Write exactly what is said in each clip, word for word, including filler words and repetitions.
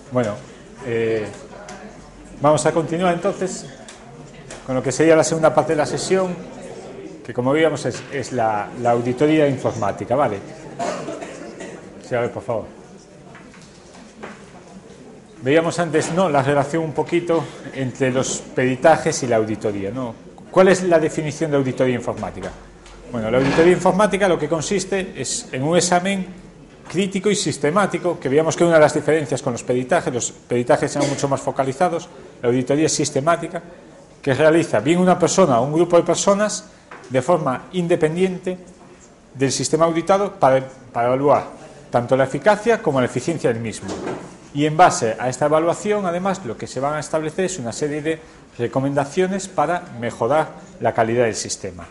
Bueno, eh, vamos a continuar entonces con lo que sería la segunda parte de la sesión, que como veíamos es, es la, la auditoría informática, ¿vale? Sí, a ver, por favor. Veíamos antes, ¿no?, la relación un poquito entre los peritajes y la auditoría, ¿no? ¿Cuál es la definición de auditoría informática? Bueno, la auditoría informática lo que consiste es en un examen crítico y sistemático, que veíamos que una de las diferencias con los peritajes, los peritajes eran mucho más focalizados, la auditoría es sistemática, que realiza bien una persona o un grupo de personas de forma independiente del sistema auditado para, para evaluar tanto la eficacia como la eficiencia del mismo. Y en base a esta evaluación, además, lo que se van a establecer es una serie de recomendaciones para mejorar la calidad del sistema.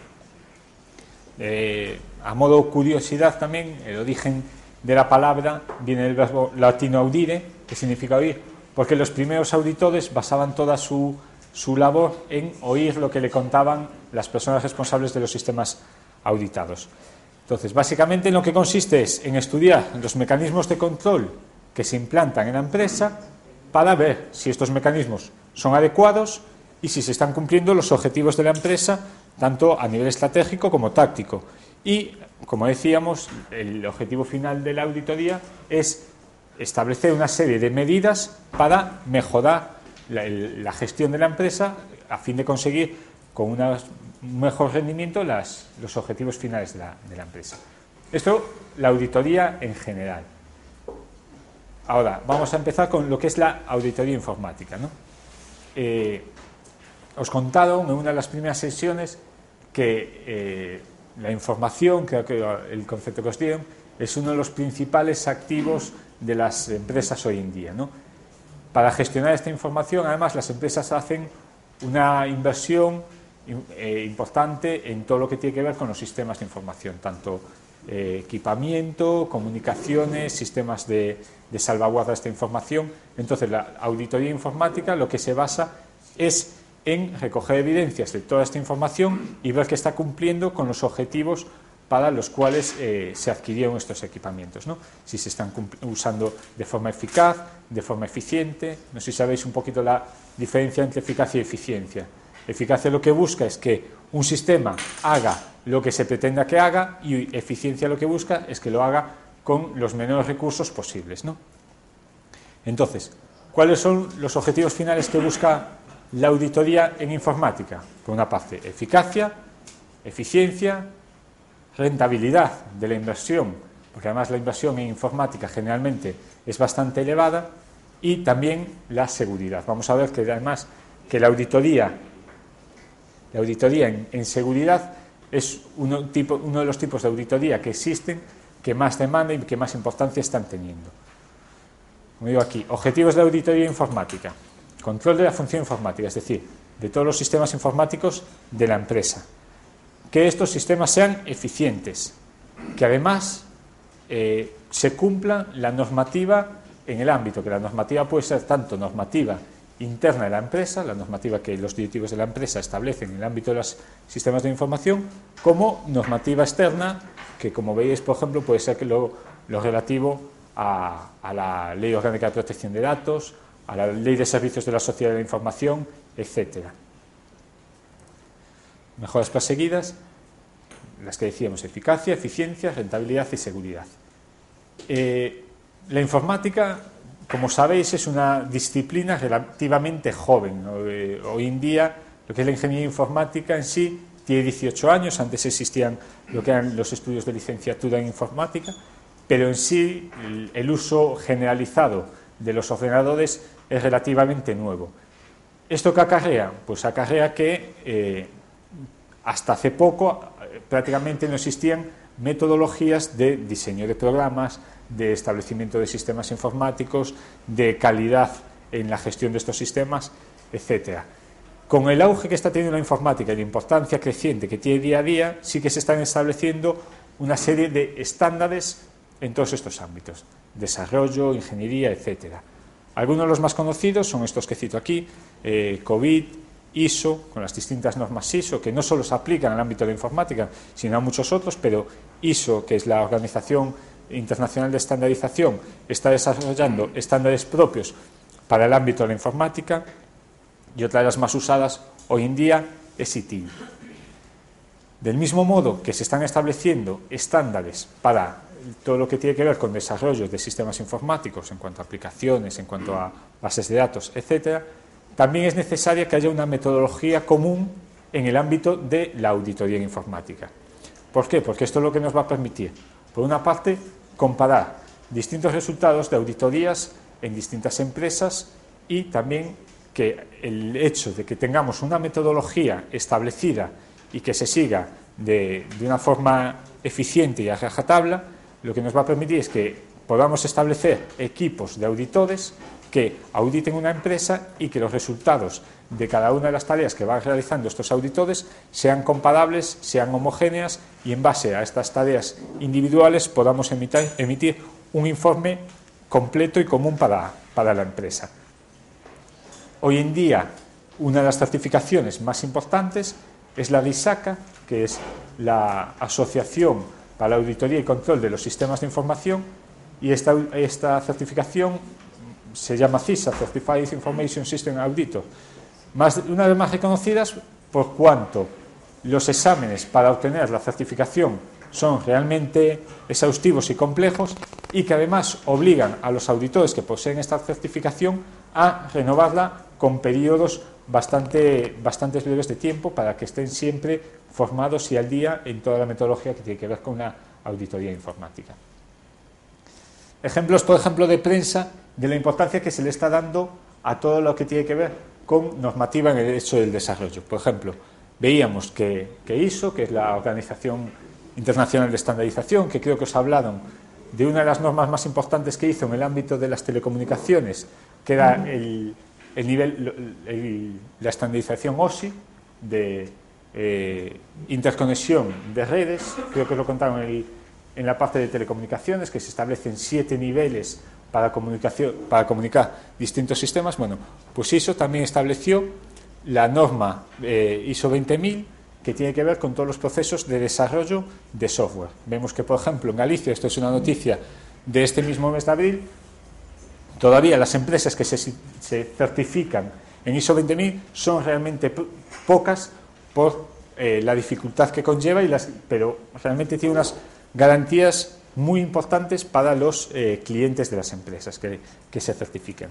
Eh, a modo curiosidad también, el origen de la palabra viene del verbo latino audire, que significa oír, porque los primeros auditores basaban toda su, su labor en oír lo que le contaban las personas responsables de los sistemas auditados. Entonces, básicamente en lo que consiste es en estudiar los mecanismos de control que se implantan en la empresa para ver si estos mecanismos son adecuados y si se están cumpliendo los objetivos de la empresa, tanto a nivel estratégico como táctico. Y, como decíamos, el objetivo final de la auditoría es establecer una serie de medidas para mejorar la, el, la gestión de la empresa a fin de conseguir con una, un mejor rendimiento las, los objetivos finales de la, de la empresa. Esto, la auditoría en general. Ahora, vamos a empezar con lo que es la auditoría informática, ¿no? Eh, os contaron en una de las primeras sesiones que eh, la información, creo que el concepto que os dieron, es uno de los principales activos de las empresas hoy en día, ¿no? Para gestionar esta información, además, las empresas hacen una inversión eh, importante en todo lo que tiene que ver con los sistemas de información, tanto eh, equipamiento, comunicaciones, sistemas de, de salvaguarda de esta información. Entonces, la auditoría informática lo que se basa es en recoger evidencias de toda esta información y ver que está cumpliendo con los objetivos para los cuales eh, se adquirieron estos equipamientos, ¿no? Si se están usando de forma eficaz, de forma eficiente. No sé si sabéis un poquito la diferencia entre eficacia y eficiencia. Eficacia lo que busca es que un sistema haga lo que se pretenda que haga, y eficiencia lo que busca es que lo haga con los menores recursos posibles, ¿no? Entonces, ¿cuáles son los objetivos finales que busca la auditoría en informática? Por una parte, eficacia, eficiencia, rentabilidad de la inversión, porque además la inversión en informática generalmente es bastante elevada, y también la seguridad. Vamos a ver que además que la auditoría, la auditoría en, en seguridad es uno, tipo, uno de los tipos de auditoría que existen, que más demanda y que más importancia están teniendo. Como digo aquí, objetivos de la auditoría informática: control de la función informática, es decir, de todos los sistemas informáticos de la empresa. Que estos sistemas sean eficientes, que además eh, se cumpla la normativa en el ámbito, que la normativa puede ser tanto normativa interna de la empresa, la normativa que los directivos de la empresa establecen en el ámbito de los sistemas de información, como normativa externa, que como veis, por ejemplo, puede ser que lo, lo relativo a, a la Ley Orgánica de Protección de Datos, a la Ley de Servicios de la Sociedad de la Información, etcétera. Mejoras perseguidas, las que decíamos: eficacia, eficiencia, rentabilidad y seguridad. Eh, la informática, como sabéis, es una disciplina relativamente joven, ¿no? Eh, hoy en día, lo que es la ingeniería informática en sí tiene dieciocho años. Antes existían lo que eran los estudios de licenciatura en informática, pero en sí el, el uso generalizado de los ordenadores es relativamente nuevo. ¿Esto qué acarrea? Pues acarrea que eh, hasta hace poco eh, prácticamente no existían metodologías de diseño de programas, de establecimiento de sistemas informáticos, de calidad en la gestión de estos sistemas, etcétera. Con el auge que está teniendo la informática y la importancia creciente que tiene día a día, sí que se están estableciendo una serie de estándares en todos estos ámbitos: desarrollo, ingeniería, etcétera. Algunos de los más conocidos son estos que cito aquí: eh, COVID, I S O, con las distintas normas I S O, que no solo se aplican al ámbito de la informática, sino a muchos otros, pero I S O, que es la Organización Internacional de Estandarización está desarrollando estándares propios para el ámbito de la informática, y otra de las más usadas hoy en día es I T I L. Del mismo modo que se están estableciendo estándares para todo lo que tiene que ver con desarrollo de sistemas informáticos en cuanto a aplicaciones, en cuanto a bases de datos, etcétera, también es necesaria que haya una metodología común en el ámbito de la auditoría informática. ¿Por qué? Porque esto es lo que nos va a permitir, por una parte, comparar distintos resultados de auditorías en distintas empresas, y también que el hecho de que tengamos una metodología establecida y que se siga de, de una forma eficiente y a rajatabla, lo que nos va a permitir es que podamos establecer equipos de auditores que auditen una empresa y que los resultados de cada una de las tareas que van realizando estos auditores sean comparables, sean homogéneas, y en base a estas tareas individuales podamos emitir, emitir un informe completo y común para, para la empresa. Hoy en día, una de las certificaciones más importantes es la de ISACA, que es la Asociación para la Auditoría y Control de los Sistemas de Información, y esta, esta certificación se llama CISA, Certified Information System Auditor, más, una de las más reconocidas por cuanto los exámenes para obtener la certificación son realmente exhaustivos y complejos, y que además obligan a los auditores que poseen esta certificación a renovarla con periodos bastante, bastante breves de tiempo, para que estén siempre formados y al día en toda la metodología que tiene que ver con la auditoría informática. Ejemplos, por ejemplo, de prensa de la importancia que se le está dando a todo lo que tiene que ver con normativa en el hecho del desarrollo. Por ejemplo, veíamos que, que I S O, que es la Organización Internacional de Estandarización, que creo que os hablaron de una de las normas más importantes que hizo en el ámbito de las telecomunicaciones, que era el, el nivel, el, la estandarización O S I, de eh, interconexión de redes. Creo que lo contaron en, el, en la parte de telecomunicaciones, que se establecen siete niveles para, comunicación, para comunicar distintos sistemas. Bueno, pues I S O también estableció la norma eh, I S O veinte mil, que tiene que ver con todos los procesos de desarrollo de software. Vemos que, por ejemplo, en Galicia, esto es una noticia de este mismo mes de abril, todavía las empresas que se, se certifican en I S O veinte mil son realmente pocas por eh, la dificultad que conlleva, y las, pero realmente tiene unas garantías muy importantes para los eh, clientes de las empresas que, que se certifiquen.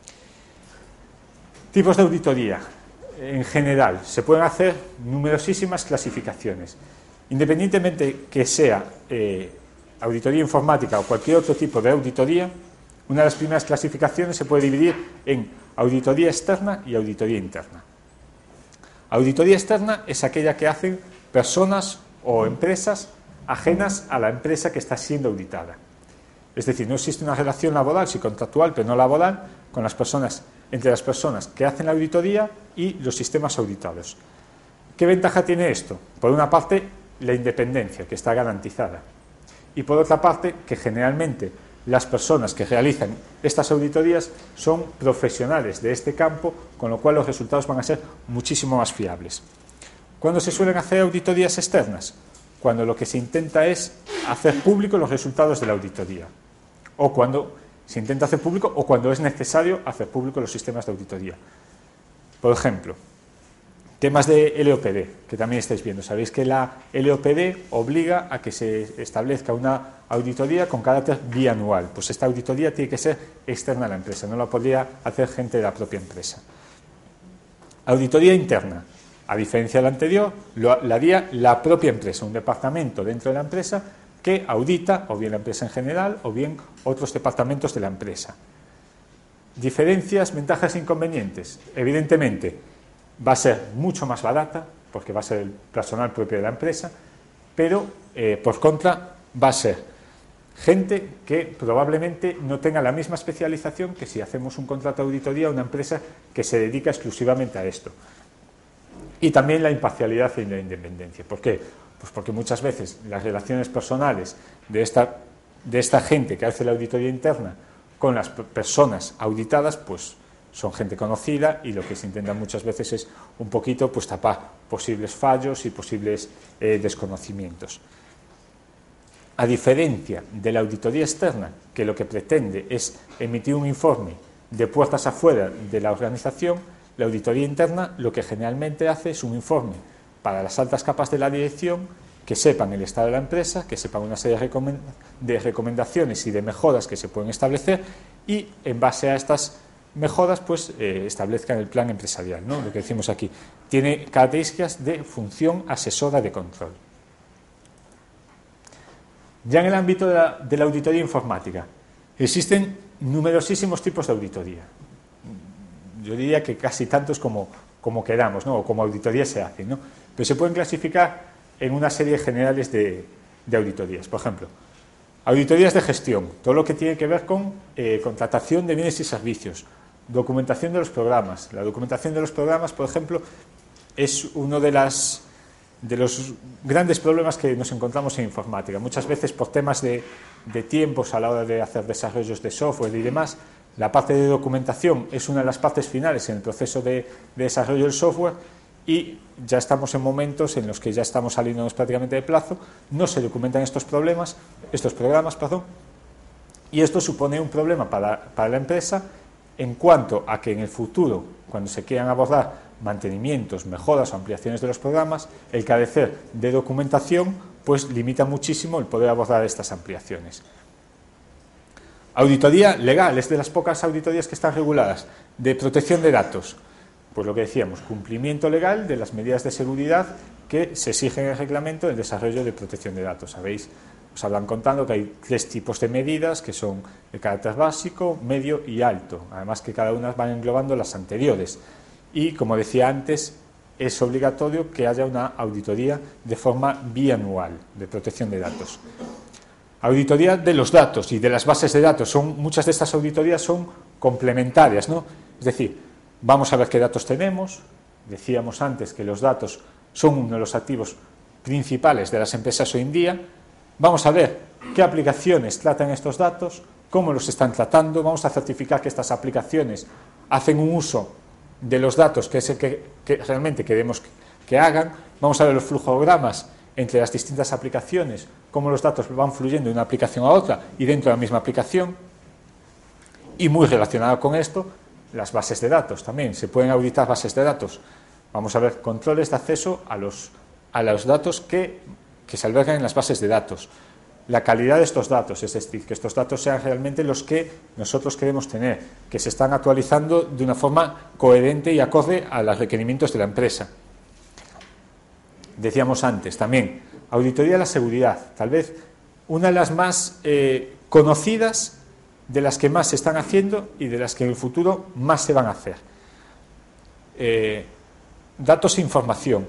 Tipos de auditoría. En general, se pueden hacer numerosísimas clasificaciones. Independientemente que sea eh, auditoría informática o cualquier otro tipo de auditoría, una de las primeras clasificaciones se puede dividir en auditoría externa y auditoría interna. Auditoría externa es aquella que hacen personas o empresas ajenas a la empresa que está siendo auditada. Es decir, no existe una relación laboral, sí contractual, pero no laboral, con las personas, entre las personas que hacen la auditoría y los sistemas auditados. ¿Qué ventaja tiene esto? Por una parte, la independencia, que está garantizada, y por otra parte, que generalmente las personas que realizan estas auditorías son profesionales de este campo, con lo cual los resultados van a ser muchísimo más fiables. ¿Cuándo se suelen hacer auditorías externas? Cuando lo que se intenta es hacer público los resultados de la auditoría, o cuando se intenta hacer público o cuando es necesario hacer público los sistemas de auditoría. Por ejemplo, temas de L O P D, que también estáis viendo. Sabéis que la L O P D obliga a que se establezca una auditoría con carácter bianual. Pues esta auditoría tiene que ser externa a la empresa, no la podría hacer gente de la propia empresa. Auditoría interna. A diferencia de la anterior, lo, la haría la propia empresa, un departamento dentro de la empresa que audita o bien la empresa en general o bien otros departamentos de la empresa. Diferencias, ventajas e inconvenientes. Evidentemente, va a ser mucho más barata, porque va a ser el personal propio de la empresa, pero eh, por contra va a ser gente que probablemente no tenga la misma especialización que si hacemos un contrato de auditoría a una empresa que se dedica exclusivamente a esto. Y también la imparcialidad y la independencia. ¿Por qué? Pues porque muchas veces las relaciones personales de esta, de esta gente que hace la auditoría interna con las personas auditadas, pues son gente conocida, y lo que se intenta muchas veces es un poquito pues tapar posibles fallos y posibles eh, desconocimientos. a diferencia de la auditoría externa, que lo que pretende es emitir un informe de puertas afuera de la organización, la auditoría interna lo que generalmente hace es un informe para las altas capas de la dirección, que sepan el estado de la empresa, que sepan una serie de recomendaciones y de mejoras que se pueden establecer, y en base a estas mejoras pues eh, establezcan el plan empresarial, ¿no? Lo que decimos aquí tiene características de función asesora de control. Ya en el ámbito de la, de la auditoría informática existen numerosísimos tipos de auditoría. Yo diría que casi tantos como, como queramos, ¿no? O como auditorías se hacen, ¿no? Pero se pueden clasificar en una serie generales de, de auditorías. Por ejemplo, auditorías de gestión, todo lo que tiene que ver con eh, contratación de bienes y servicios, documentación de los programas. La documentación de los programas, por ejemplo, es uno de, las, de los grandes problemas que nos encontramos en informática. Muchas veces por temas de, de tiempos a la hora de hacer desarrollos de software y demás, la parte de documentación es una de las partes finales en el proceso de, de desarrollo del software, y ya estamos en momentos en los que ya estamos saliéndonos prácticamente de plazo, no se documentan estos problemas, estos programas, perdón, y esto supone un problema para, para la empresa en cuanto a que en el futuro, cuando se quieran abordar mantenimientos, mejoras o ampliaciones de los programas, el carecer de documentación pues limita muchísimo el poder abordar estas ampliaciones. Auditoría legal, es de las pocas auditorías que están reguladas, de protección de datos. Pues lo que decíamos, cumplimiento legal de las medidas de seguridad que se exigen en el reglamento del desarrollo de protección de datos. Sabéis, os hablan contando que hay tres tipos de medidas que son de carácter básico, medio y alto. Además que cada una van englobando las anteriores. Y como decía antes, es obligatorio que haya una auditoría de forma bianual de protección de datos. Auditoría de los datos y de las bases de datos. Son, muchas de estas auditorías son complementarias, ¿no? Es decir, vamos a ver qué datos tenemos. Decíamos antes que los datos son uno de los activos principales de las empresas hoy en día. Vamos a ver qué aplicaciones tratan estos datos, cómo los están tratando. Vamos a certificar que estas aplicaciones hacen un uso de los datos que es el que, que realmente queremos que, que hagan. Vamos a ver los flujogramas entre las distintas aplicaciones, cómo los datos van fluyendo de una aplicación a otra y dentro de la misma aplicación. Y muy relacionado con esto, las bases de datos también. Se pueden auditar bases de datos. Vamos a ver controles de acceso a los, a los datos que, que se albergan en las bases de datos. La calidad de estos datos, es decir, que estos datos sean realmente los que nosotros queremos tener, que se están actualizando de una forma coherente y acorde a los requerimientos de la empresa. Decíamos antes también, auditoría de la seguridad, tal vez una de las más eh, conocidas, de las que más se están haciendo y de las que en el futuro más se van a hacer. Eh, datos e información.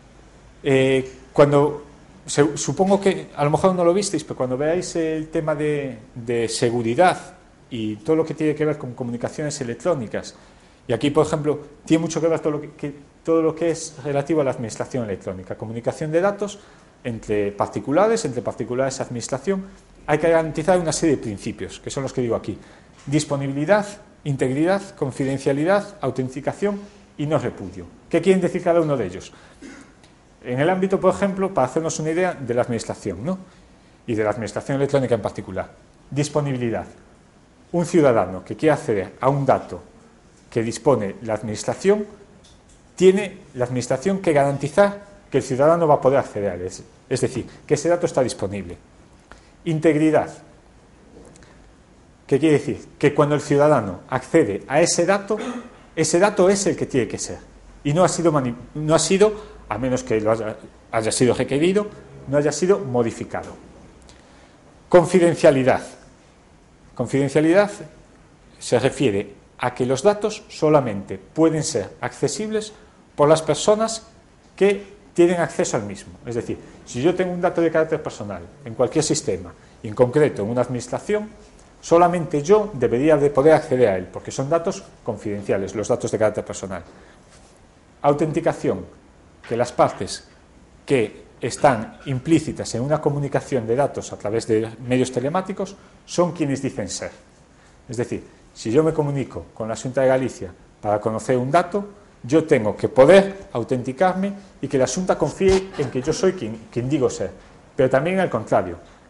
Eh, cuando, se, supongo que a lo mejor no lo visteis, pero cuando veáis el tema de, de seguridad y todo lo que tiene que ver con comunicaciones electrónicas, y aquí, por ejemplo, tiene mucho que ver todo lo que, que, todo lo que es relativo a la administración electrónica, comunicación de datos entre particulares, entre particulares y administración. Hay que garantizar una serie de principios, que son los que digo aquí. Disponibilidad, integridad, confidencialidad, autenticación y no repudio. ¿Qué quieren decir cada uno de ellos? En el ámbito, por ejemplo, para hacernos una idea de la administración, ¿no? Y de la administración electrónica en particular. Disponibilidad. Un ciudadano que quiera acceder a un dato que dispone la administración, tiene la administración que garantizar que el ciudadano va a poder acceder a él. Es decir, que ese dato está disponible. Integridad. ¿Qué quiere decir? Que cuando el ciudadano accede a ese dato, ese dato es el que tiene que ser. Y no ha sido, no ha sido a menos que lo haya, haya sido requerido, no haya sido modificado. Confidencialidad. Confidencialidad se refiere a que los datos solamente pueden ser accesibles por las personas que tienen acceso al mismo. Es decir, si yo tengo un dato de carácter personal en cualquier sistema, y en concreto en una administración, solamente yo debería de poder acceder a él, porque son datos confidenciales, los datos de carácter personal. Autenticación, que las partes que están implícitas en una comunicación de datos a través de medios telemáticos son quienes dicen ser. Es decir, si yo me comunico con la Xunta de Galicia para conocer un dato, yo tengo que poder autenticarme y que la Xunta confíe en que yo soy quien, quien digo ser. Pero también al contrario,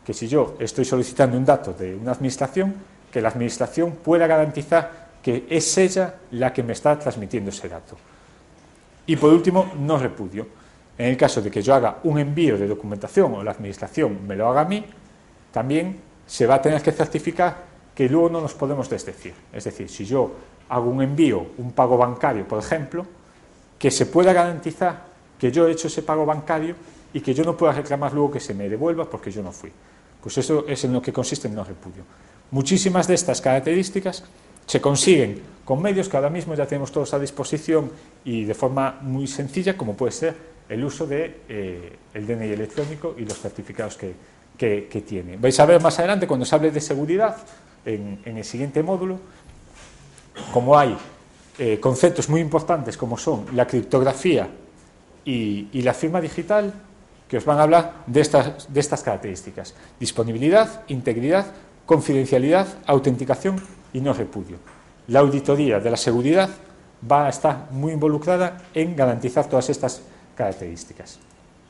que si yo estoy solicitando un dato de una administración, que la administración pueda garantizar que es ella la que me está transmitiendo ese dato. Y por último, no repudio. En el caso de que yo haga un envío de documentación o la administración me lo haga a mí, también se va a tener que certificar que luego no nos podemos desdecir. Es decir, si yo hago un envío, un pago bancario, por ejemplo, que se pueda garantizar que yo he hecho ese pago bancario y que yo no pueda reclamar luego que se me devuelva porque yo no fui. Pues eso es en lo que consiste el no repudio. Muchísimas de estas características se consiguen con medios que ahora mismo ya tenemos todos a disposición y de forma muy sencilla, como puede ser el uso del de, eh, D N I electrónico y los certificados que, que, que tiene. Vais a ver más adelante, cuando se hable de seguridad, en, en el siguiente módulo, como hay eh, conceptos muy importantes como son la criptografía y, y la firma digital, que os van a hablar de estas, de estas características: disponibilidad, integridad, confidencialidad, autenticación y no repudio. La auditoría de la seguridad va a estar muy involucrada en garantizar todas estas características.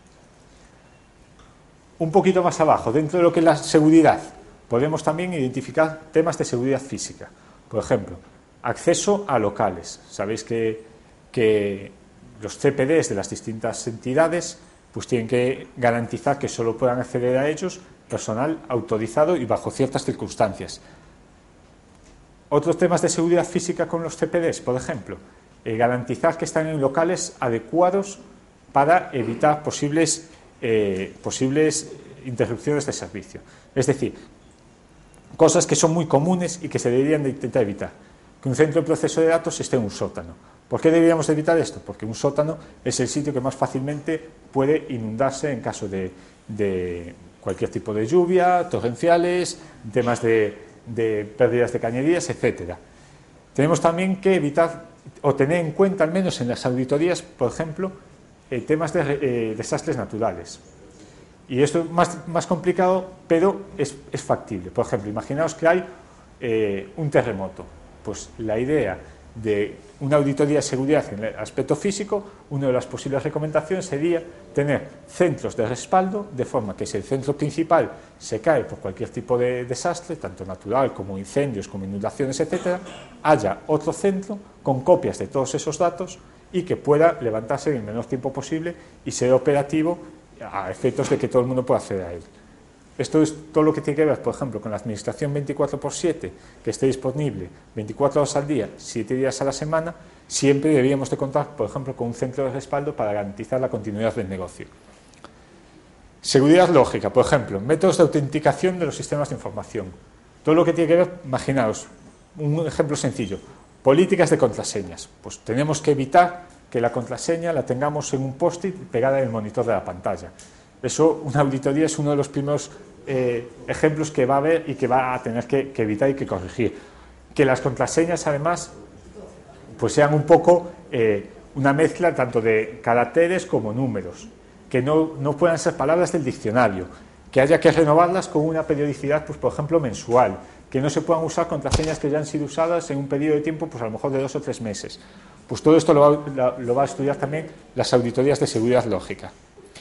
Un poquito más abajo, dentro de lo que es la seguridad, podemos también identificar temas de seguridad física. Por ejemplo, acceso a locales. Sabéis que, que los C P Ds de las distintas entidades pues tienen que garantizar que solo puedan acceder a ellos personal autorizado y bajo ciertas circunstancias. Otros temas de seguridad física con los C P Ds, por ejemplo, eh, garantizar que están en locales adecuados para evitar posibles, eh, posibles interrupciones de servicio. Es decir, cosas que son muy comunes y que se deberían de intentar evitar. Que un centro de proceso de datos esté en un sótano. ¿Por qué deberíamos evitar esto? Porque un sótano es el sitio que más fácilmente puede inundarse en caso de, de cualquier tipo de lluvia, torrenciales, temas de, de pérdidas de cañerías, etcétera. Tenemos también que evitar o tener en cuenta, al menos en las auditorías, por ejemplo, eh, temas de eh, desastres naturales. Y esto es más, más complicado, pero es, es factible. Por ejemplo, imaginaos que hay eh, un terremoto. Pues la idea de una auditoría de seguridad en el aspecto físico, una de las posibles recomendaciones sería tener centros de respaldo, de forma que si el centro principal se cae por cualquier tipo de desastre, tanto natural como incendios, como inundaciones, etcétera, haya otro centro con copias de todos esos datos y que pueda levantarse en el menor tiempo posible y ser operativo a efectos de que todo el mundo pueda acceder a él. Esto es todo lo que tiene que ver, por ejemplo, con la administración veinticuatro por siete, que esté disponible veinticuatro horas al día, siete días a la semana. Siempre deberíamos de contar, por ejemplo, con un centro de respaldo para garantizar la continuidad del negocio. Seguridad lógica, por ejemplo, métodos de autenticación de los sistemas de información. Todo lo que tiene que ver, imaginaos, un ejemplo sencillo, políticas de contraseñas. Pues tenemos que evitar que la contraseña la tengamos en un post-it pegada en el monitor de la pantalla. Eso, una auditoría es uno de los primeros eh, ejemplos que va a haber y que va a tener que, que evitar y que corregir. Que las contraseñas, además, pues sean un poco eh, una mezcla tanto de caracteres como números, que no, no puedan ser palabras del diccionario, que haya que renovarlas con una periodicidad, pues por ejemplo, mensual, que no se puedan usar contraseñas que ya han sido usadas en un periodo de tiempo, pues a lo mejor de dos o tres meses. Pues todo esto lo va, lo va a estudiar también las auditorías de seguridad lógica.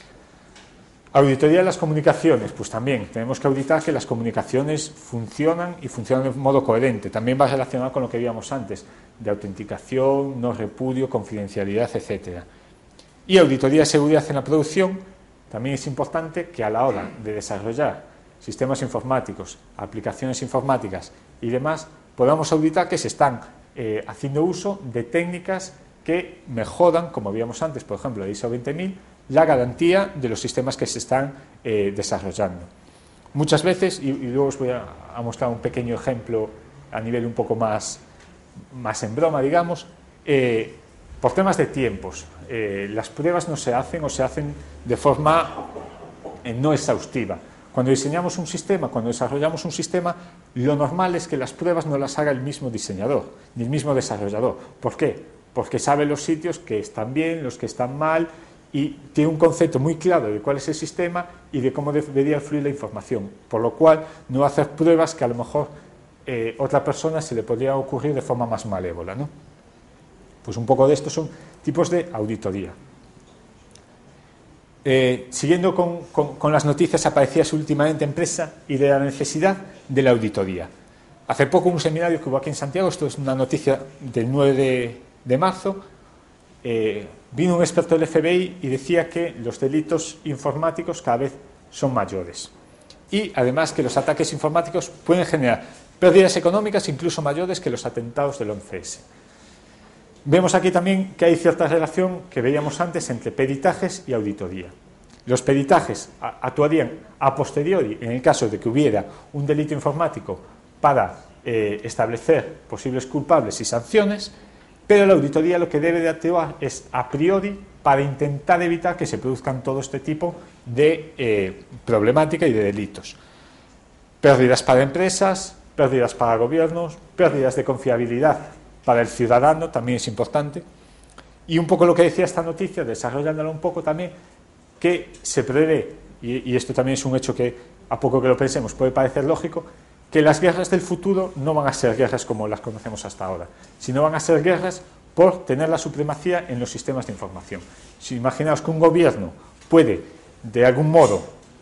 Auditoría de las comunicaciones, pues también tenemos que auditar que las comunicaciones funcionan y funcionan de modo coherente. También va relacionado con lo que veíamos antes, de autenticación, no repudio, confidencialidad, etcétera. Y auditoría de seguridad en la producción, también es importante que a la hora de desarrollar sistemas informáticos, aplicaciones informáticas y demás, podamos auditar que se están eh, haciendo uso de técnicas que mejoran, como veíamos antes, por ejemplo, la I S O veinte mil, la garantía de los sistemas que se están eh, desarrollando. Muchas veces, y, y luego os voy a, a mostrar un pequeño ejemplo a nivel un poco más, más en broma, digamos, eh, por temas de tiempos, eh, las pruebas no se hacen o se hacen de forma eh, no exhaustiva. Cuando diseñamos un sistema, cuando desarrollamos un sistema, lo normal es que las pruebas no las haga el mismo diseñador, ni el mismo desarrollador. ¿Por qué? Porque sabe los sitios que están bien, los que están mal, y tiene un concepto muy claro de cuál es el sistema y de cómo debería fluir la información, por lo cual no va a hacer pruebas que a lo mejor eh, otra persona se le podría ocurrir de forma más malévola, ¿no? Pues un poco de estos son tipos de auditoría. eh, siguiendo con, con, con las noticias, aparecía últimamente en prensa y de la necesidad de la auditoría. Hace poco un seminario que hubo aquí en Santiago, esto es una noticia del nueve de, de marzo, eh, vino un experto del F B I y decía que los delitos informáticos cada vez son mayores. Y además que los ataques informáticos pueden generar pérdidas económicas incluso mayores que los atentados del once ese. Vemos aquí también que hay cierta relación que veíamos antes entre peritajes y auditoría. Los peritajes actuarían a posteriori en el caso de que hubiera un delito informático para eh, establecer posibles culpables y sanciones, pero la auditoría lo que debe de actuar es a priori para intentar evitar que se produzcan todo este tipo de eh, problemática y de delitos. Pérdidas para empresas, pérdidas para gobiernos, pérdidas de confiabilidad para el ciudadano, también es importante. Y un poco lo que decía esta noticia, desarrollándola un poco también, que se prevé, y, y esto también es un hecho que a poco que lo pensemos puede parecer lógico, que las guerras del futuro no van a ser guerras como las conocemos hasta ahora, sino van a ser guerras por tener la supremacía en los sistemas de información. Si imaginaos que un gobierno puede, de algún modo,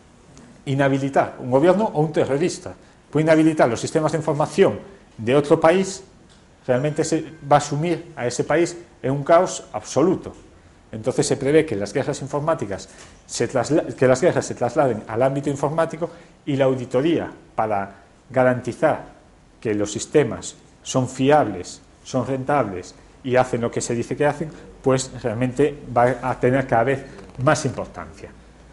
inhabilitar, un gobierno o un terrorista, puede inhabilitar los sistemas de información de otro país, realmente se va a sumir a ese país en un caos absoluto. Entonces se prevé que las guerras informáticas se que las guerras se trasladen al ámbito informático y la auditoría para garantizar que los sistemas son fiables, son rentables y hacen lo que se dice que hacen, pues realmente va a tener cada vez más importancia.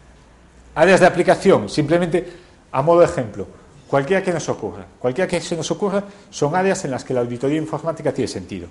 Áreas de aplicación, simplemente a modo de ejemplo, cualquiera que nos ocurra, cualquiera que se nos ocurra, son áreas en las que la auditoría informática tiene sentido.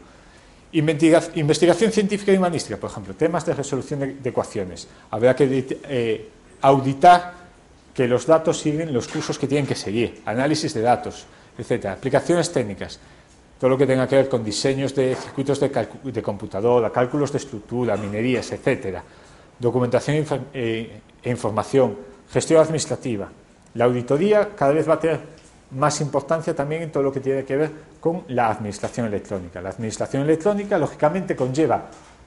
Investigación científica y humanística, por ejemplo, temas de resolución de, de ecuaciones. Habrá que eh, auditar que los datos siguen los cursos que tienen que seguir, análisis de datos, etcétera. Aplicaciones técnicas, todo lo que tenga que ver con diseños de circuitos de, de computadora, cálculos de estructura, minerías, etcétera. Documentación e información, gestión administrativa. La auditoría cada vez va a tener más importancia también en todo lo que tiene que ver con la administración electrónica. La administración electrónica, lógicamente, conlleva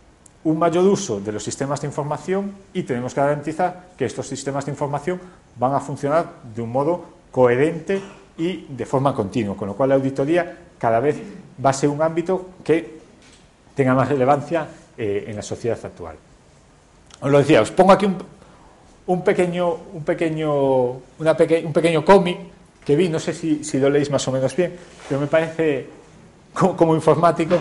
un mayor uso de los sistemas de información y tenemos que garantizar que estos sistemas de información van a funcionar de un modo coherente y de forma continua, con lo cual la auditoría cada vez va a ser un ámbito que tenga más relevancia eh, en la sociedad actual. Os lo decía, os pongo aquí un, un pequeño, un pequeño, una peque, un pequeño cómic que vi, no sé si, si lo leéis más o menos bien, pero me parece, como, como informático,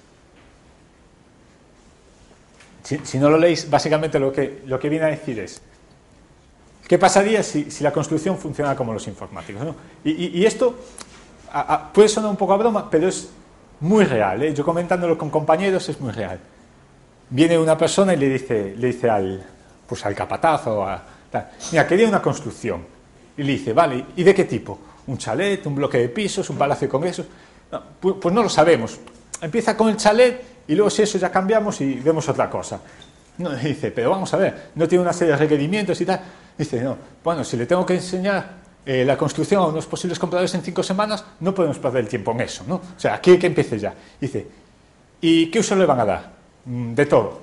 si, si no lo leéis, básicamente lo que, lo que viene a decir es, ¿qué pasaría si, si la construcción funcionara como los informáticos, ¿no? Y, y, y esto a, a, puede sonar un poco a broma, pero es muy real, ¿eh? Yo comentándolo con compañeros es muy real. Viene una persona y le dice, le dice al, pues al capataz o a tal, mira, quería una construcción. Y le dice, vale, ¿y de qué tipo? ¿Un chalet, un bloque de pisos, un palacio de congresos? No, pues, pues no lo sabemos. Empieza con el chalet y luego si eso ya cambiamos y vemos otra cosa. No, dice, pero vamos a ver, no tiene una serie de requerimientos y tal. Dice, no, bueno, si le tengo que enseñar eh, la construcción a unos posibles compradores en cinco semanas, no podemos perder el tiempo en eso, ¿no? O sea, aquí hay que empiece ya. Dice, ¿y qué uso le van a dar? De todo.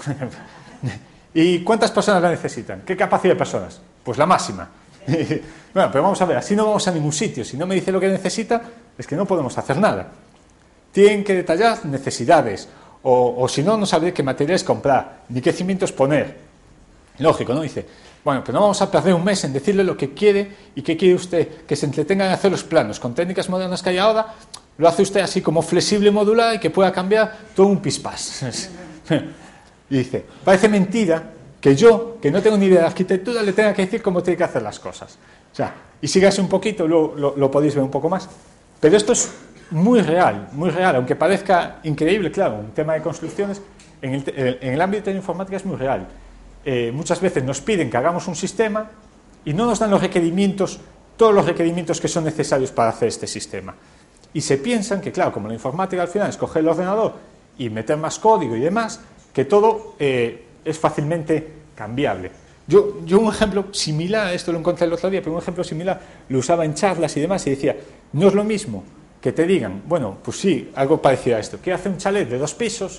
¿Y cuántas personas la necesitan? ¿Qué capacidad de personas? Pues la máxima. Bueno, pero vamos a ver, así no vamos a ningún sitio. Si no me dice lo que necesita, es que no podemos hacer nada. Tienen que detallar necesidades, o, o si no, no sabré qué materiales comprar, ni qué cimientos poner. Lógico, ¿no? Dice, bueno, pero no vamos a perder un mes en decirle lo que quiere y qué quiere usted, que se entretenga en hacer los planos. Con técnicas modernas que hay ahora, lo hace usted así como flexible, modular y que pueda cambiar todo un pispás. Y dice, parece mentira que yo, que no tengo ni idea de arquitectura, le tenga que decir cómo tiene que hacer las cosas. O sea, y sígase un poquito, luego lo, lo podéis ver un poco más. Pero esto es muy real, muy real, aunque parezca increíble, claro, un tema de construcciones, en el, en el ámbito de la informática es muy real. Eh, muchas veces nos piden que hagamos un sistema y no nos dan los requerimientos, todos los requerimientos que son necesarios para hacer este sistema. Y se piensan que, claro, como la informática al final es coger el ordenador y meter más código y demás, que todo eh, es fácilmente cambiable. Yo, yo un ejemplo similar, esto lo encontré el otro día, pero un ejemplo similar lo usaba en charlas y demás y decía, no es lo mismo que te digan, bueno, pues sí, algo parecido a esto, que hace un chalet de dos pisos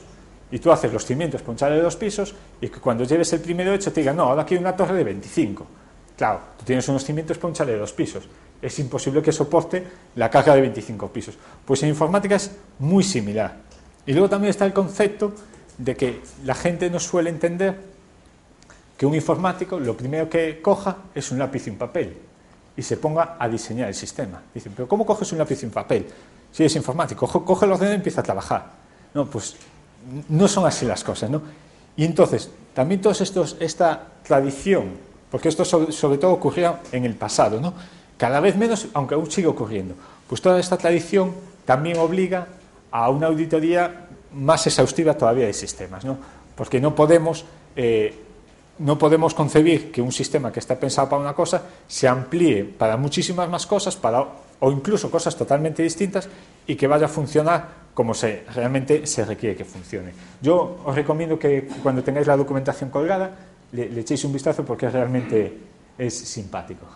y tú haces los cimientos por un chalet de dos pisos y que cuando lleves el primero hecho te digan, no, ahora quiero una torre de veinticinco. Claro, tú tienes unos cimientos por un chalet de dos pisos. Es imposible que soporte la carga de veinticinco pisos. Pues en informática es muy similar. Y luego también está el concepto de que la gente no suele entender que un informático lo primero que coja es un lápiz y un papel y se ponga a diseñar el sistema. Dicen, pero ¿cómo coges un lápiz y un papel? Si eres informático, coge, coge el ordenador y empieza a trabajar. No, pues no son así las cosas, ¿no? Y entonces, también todos estos, esta tradición, porque esto sobre, sobre todo ocurría en el pasado, ¿no? Cada vez menos, aunque aún sigue ocurriendo, pues toda esta tradición también obliga a una auditoría más exhaustiva todavía de sistemas, ¿no? Porque no podemos, eh, no podemos concebir que un sistema que está pensado para una cosa se amplíe para muchísimas más cosas, para, o incluso cosas totalmente distintas, y que vaya a funcionar como se, realmente se requiere que funcione. Yo os recomiendo que cuando tengáis la documentación colgada le, le echéis un vistazo porque realmente es simpático.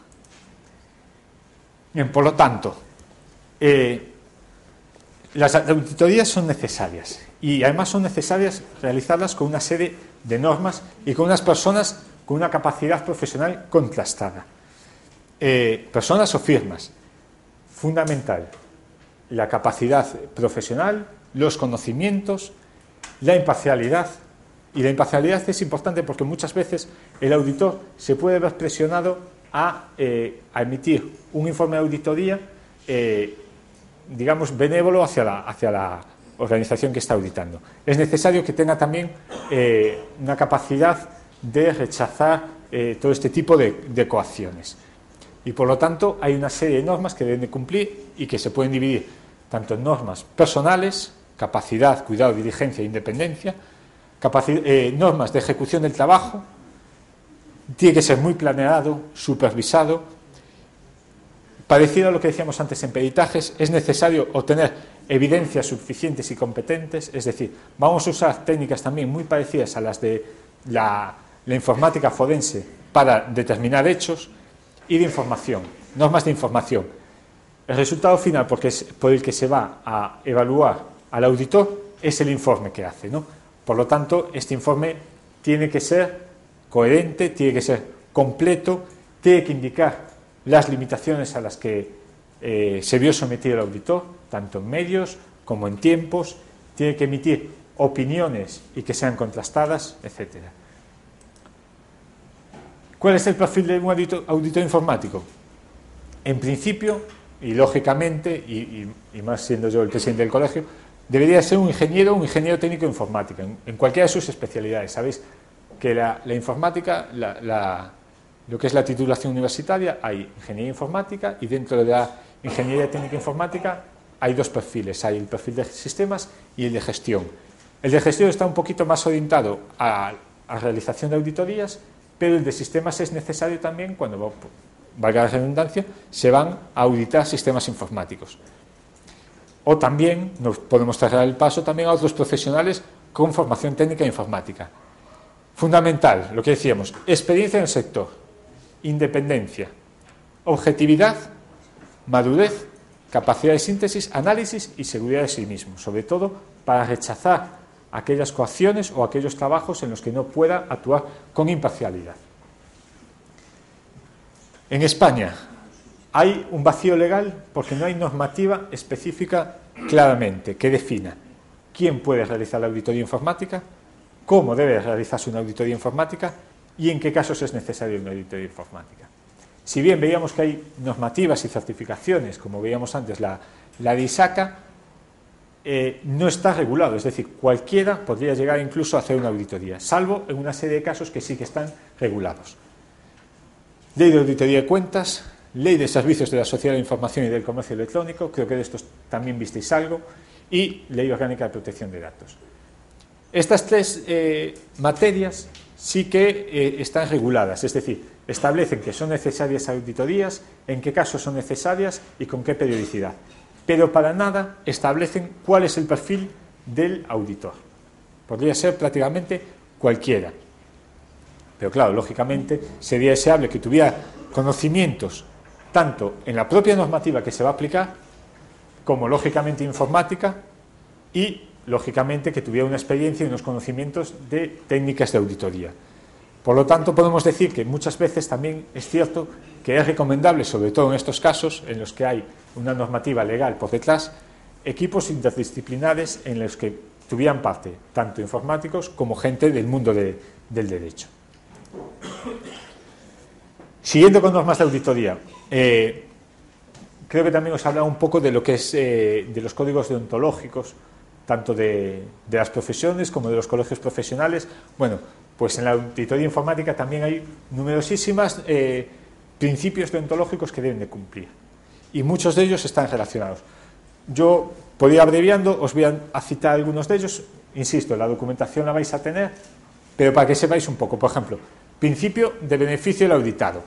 Bien, por lo tanto, eh, las auditorías son necesarias y además son necesarias realizarlas con una serie de normas y con unas personas con una capacidad profesional contrastada. Eh, personas o firmas, fundamental, la capacidad profesional, los conocimientos, la imparcialidad. Y la imparcialidad es importante porque muchas veces el auditor se puede ver presionado a, eh, a emitir un informe de auditoría, eh, digamos, benévolo hacia la, hacia la organización que está auditando. Es necesario que tenga también eh, una capacidad de rechazar eh, todo este tipo de, de coacciones. Y por lo tanto hay una serie de normas que deben de cumplir y que se pueden dividir tanto en normas personales, capacidad, cuidado, diligencia e independencia, eh, normas de ejecución del trabajo. Tiene que ser muy planeado, supervisado. Parecido a lo que decíamos antes en peritajes, es necesario obtener evidencias suficientes y competentes, es decir, vamos a usar técnicas también muy parecidas a las de la, la informática forense para determinar hechos, y de información, normas de información. El resultado final porque es por el que se va a evaluar al auditor es el informe que hace, ¿no? Por lo tanto, este informe tiene que ser coherente, tiene que ser completo, tiene que indicar las limitaciones a las que eh, se vio sometido el auditor, tanto en medios como en tiempos, tiene que emitir opiniones y que sean contrastadas, etcétera. ¿Cuál es el perfil de un auditor, auditor informático? En principio, y lógicamente, y, y, y más siendo yo el presidente del colegio, debería ser un ingeniero, un ingeniero técnico de informática, en, en cualquiera de sus especialidades. Sabéis que la, la informática, la, la, lo que es la titulación universitaria, hay ingeniería informática y dentro de la ingeniería técnica informática hay dos perfiles, hay el perfil de sistemas y el de gestión. El de gestión está un poquito más orientado a, a realización de auditorías, pero el de sistemas es necesario también cuando, valga la redundancia, se van a auditar sistemas informáticos. O también nos podemos trasladar el paso también a otros profesionales con formación técnica e informática. Fundamental, lo que decíamos, experiencia en el sector, independencia, objetividad, madurez, capacidad de síntesis, análisis y seguridad de sí mismo, sobre todo para rechazar aquellas coacciones o aquellos trabajos en los que no pueda actuar con imparcialidad. En España hay un vacío legal porque no hay normativa específica claramente que defina quién puede realizar la auditoría informática, cómo debe realizarse una auditoría informática y en qué casos es necesaria una auditoría informática. Si bien veíamos que hay normativas y certificaciones, como veíamos antes la, la de ISACA, eh, no está regulado, es decir, cualquiera podría llegar incluso a hacer una auditoría, salvo en una serie de casos que sí que están regulados. Ley de auditoría de cuentas, Ley de servicios de la sociedad de información y del comercio electrónico, creo que de estos también visteis algo, y Ley orgánica de protección de datos. Estas tres eh, materias sí que eh, están reguladas, es decir, establecen que son necesarias auditorías, en qué casos son necesarias y con qué periodicidad. Pero para nada establecen cuál es el perfil del auditor. Podría ser prácticamente cualquiera. Pero claro, lógicamente sería deseable que tuviera conocimientos tanto en la propia normativa que se va a aplicar, como lógicamente informática y lógicamente, que tuviera una experiencia y unos conocimientos de técnicas de auditoría. Por lo tanto, podemos decir que muchas veces también es cierto que es recomendable, sobre todo en estos casos en los que hay una normativa legal por detrás, equipos interdisciplinares en los que tuvieran parte tanto informáticos como gente del mundo de, del derecho. Siguiendo con normas de auditoría, eh, creo que también os he hablado un poco de lo que es eh, de los códigos deontológicos, tanto de, de las profesiones como de los colegios profesionales. Bueno, pues en la auditoría informática también hay numerosísimas eh, principios deontológicos que deben de cumplir, y muchos de ellos están relacionados. Yo, por ir abreviando, os voy a citar algunos de ellos. Insisto, la documentación la vais a tener, pero para que sepáis un poco. Por ejemplo, principio de beneficio del auditado.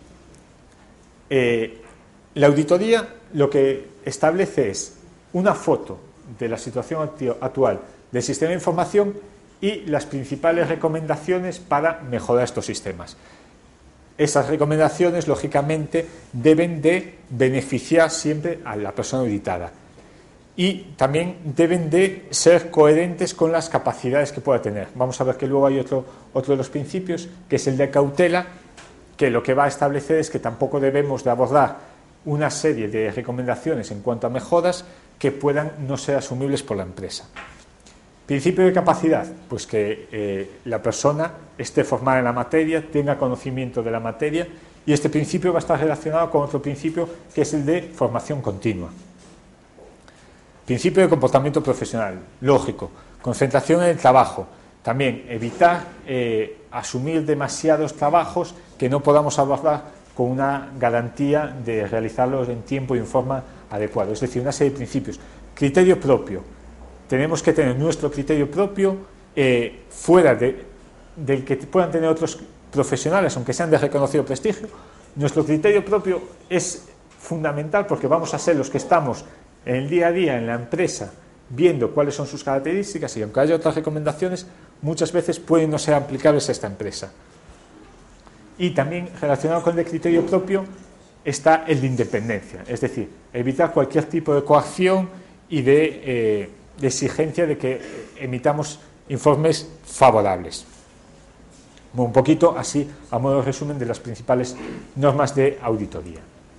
Eh, la auditoría lo que establece es una foto de la situación actual del sistema de información y las principales recomendaciones para mejorar estos sistemas. Esas recomendaciones, lógicamente, deben de beneficiar siempre a la persona auditada y también deben de ser coherentes con las capacidades que pueda tener. Vamos a ver que luego hay otro, otro de los principios, que es el de cautela, que lo que va a establecer es que tampoco debemos de abordar una serie de recomendaciones en cuanto a mejoras que puedan no ser asumibles por la empresa. Principio de capacidad, pues que eh, la persona esté formada en la materia, tenga conocimiento de la materia, y este principio va a estar relacionado con otro principio que es el de formación continua. Principio de comportamiento profesional, lógico. Concentración en el trabajo, también evitar eh, asumir demasiados trabajos que no podamos abordar con una garantía de realizarlos en tiempo y en forma adecuada. Es decir, una serie de principios. Criterio propio. Tenemos que tener nuestro criterio propio eh, fuera de, del que puedan tener otros profesionales, aunque sean de reconocido prestigio. Nuestro criterio propio es fundamental porque vamos a ser los que estamos en el día a día en la empresa viendo cuáles son sus características, y aunque haya otras recomendaciones, muchas veces pueden no ser aplicables a esta empresa. Y también relacionado con el criterio propio está el de independencia, es decir, evitar cualquier tipo de coacción y de, eh, de exigencia de que emitamos informes favorables. Un poquito así, a modo de resumen, de las principales normas de auditoría.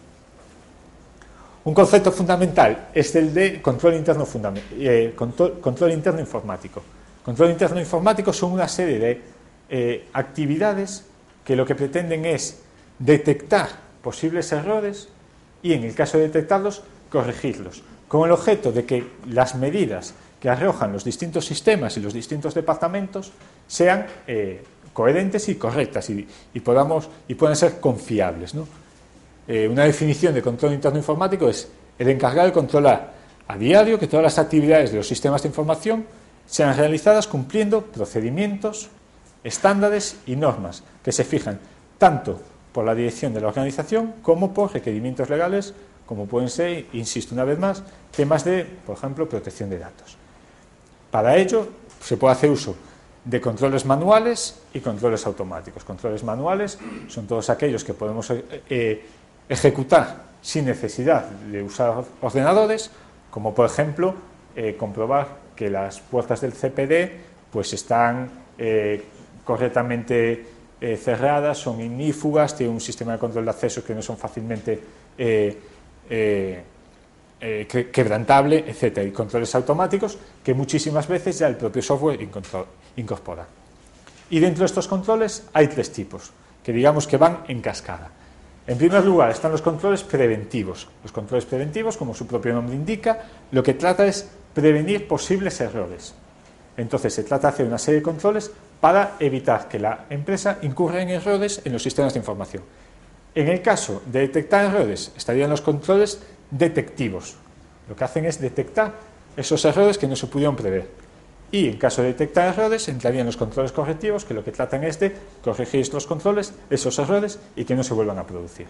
Un concepto fundamental es el de control interno, eh, control, control interno informático. Control interno informático son una serie de eh, actividades que lo que pretenden es detectar posibles errores y, en el caso de detectarlos, corregirlos, con el objeto de que las medidas que arrojan los distintos sistemas y los distintos departamentos sean eh, coherentes y correctas y, y, podamos, y puedan ser confiables, ¿no? Eh, una definición de control interno informático es el encargado de controlar a diario que todas las actividades de los sistemas de información sean realizadas cumpliendo procedimientos, estándares y normas que se fijan tanto por la dirección de la organización como por requerimientos legales, como pueden ser, insisto una vez más, temas de, por ejemplo, protección de datos. Para ello se puede hacer uso de controles manuales y controles automáticos. Controles manuales son todos aquellos que podemos eh, ejecutar sin necesidad de usar ordenadores, como por ejemplo eh, comprobar que las puertas del C P D pues están eh, correctamente eh, cerradas, son ignífugas, tienen un sistema de control de acceso que no son fácilmente eh, eh, eh, quebrantable, etcétera, y controles automáticos que muchísimas veces ya el propio software incorpora. Y dentro de estos controles hay tres tipos que digamos que van en cascada. En primer lugar están los controles preventivos. Los controles preventivos, como su propio nombre indica, lo que trata es prevenir posibles errores. Entonces se trata de hacer una serie de controles para evitar que la empresa incurra en errores en los sistemas de información. En el caso de detectar errores, estarían los controles detectivos. Lo que hacen es detectar esos errores que no se pudieron prever. Y en caso de detectar errores, entrarían los controles correctivos, que lo que tratan es de corregir estos controles, esos errores, y que no se vuelvan a producir.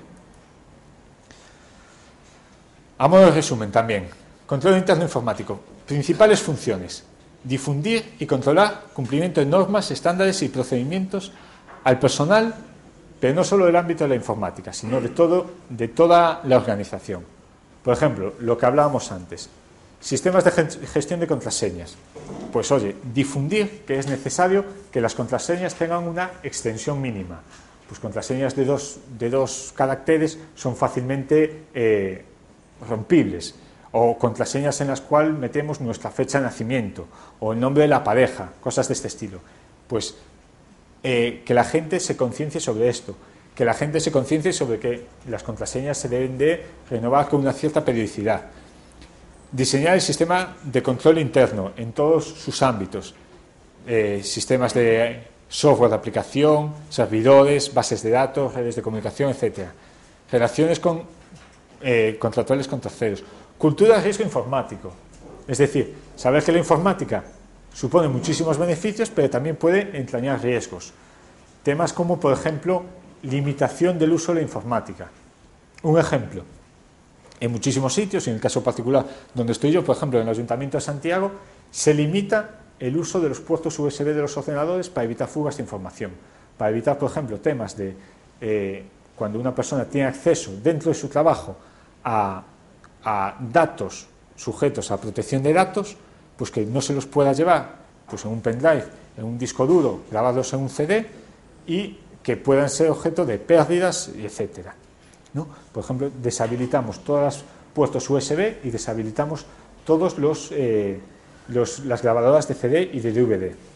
A modo de resumen también, control interno informático. Principales funciones: difundir y controlar cumplimiento de normas, estándares y procedimientos al personal, pero no solo del ámbito de la informática, sino de, todo, de toda la organización. Por ejemplo, lo que hablábamos antes, Sistemas de gestión de contraseñas. Pues oye, difundir que es necesario que las contraseñas tengan una extensión mínima. Pues contraseñas de dos, de dos caracteres son fácilmente eh, rompibles. O contraseñas en las cuales metemos nuestra fecha de nacimiento o el nombre de la pareja, cosas de este estilo. Pues eh, que la gente se conciencie sobre esto, que la gente se conciencie sobre que las contraseñas se deben de renovar con una cierta periodicidad. Diseñar el sistema de control interno en todos sus ámbitos, eh, sistemas de software de aplicación, servidores, bases de datos, redes de comunicación, etcétera. Relaciones con eh, contractuales con terceros. Cultura de riesgo informático, es decir, saber que la informática supone muchísimos beneficios, pero también puede entrañar riesgos. Temas como, por ejemplo, limitación del uso de la informática. Un ejemplo. En muchísimos sitios, en el caso particular donde estoy yo, por ejemplo, en el Ayuntamiento de Santiago, se limita el uso de los puertos U S B de los ordenadores para evitar fugas de información, para evitar, por ejemplo, temas de eh, cuando una persona tiene acceso dentro de su trabajo a, a datos sujetos a protección de datos, pues que no se los pueda llevar pues en un pendrive, en un disco duro, grabados en un C D y que puedan ser objeto de pérdidas, etcétera. ¿No? Por ejemplo, deshabilitamos todas las puertos U S B y deshabilitamos todos los, eh, los las grabadoras de C D y de D V D.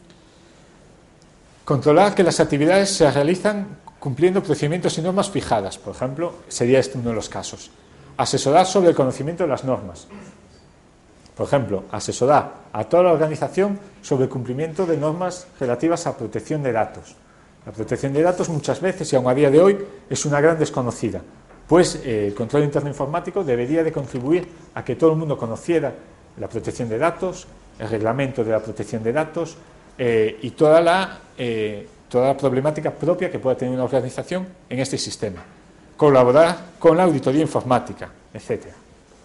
Controlar que las actividades se realizan cumpliendo procedimientos y normas fijadas, por ejemplo, sería este uno de los casos. Asesorar sobre el conocimiento de las normas. Por ejemplo, asesorar a toda la organización sobre el cumplimiento de normas relativas a protección de datos. La protección de datos muchas veces, y aún a día de hoy, es una gran desconocida, pues eh, el control interno informático debería de contribuir a que todo el mundo conociera la protección de datos, el reglamento de la protección de datos eh, y toda la, eh, toda la problemática propia que pueda tener una organización en este sistema. Colaborar con la auditoría informática, etcétera.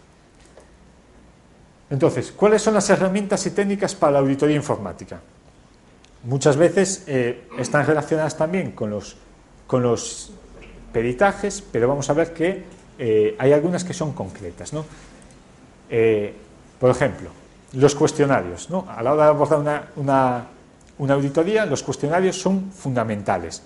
Entonces, ¿cuáles son las herramientas y técnicas para la auditoría informática? Muchas veces eh, están relacionadas también con los, con los peritajes, pero vamos a ver que eh, hay algunas que son concretas, ¿no? Eh, por ejemplo, los cuestionarios, ¿no? A la hora de abordar una, una, una auditoría, los cuestionarios son fundamentales.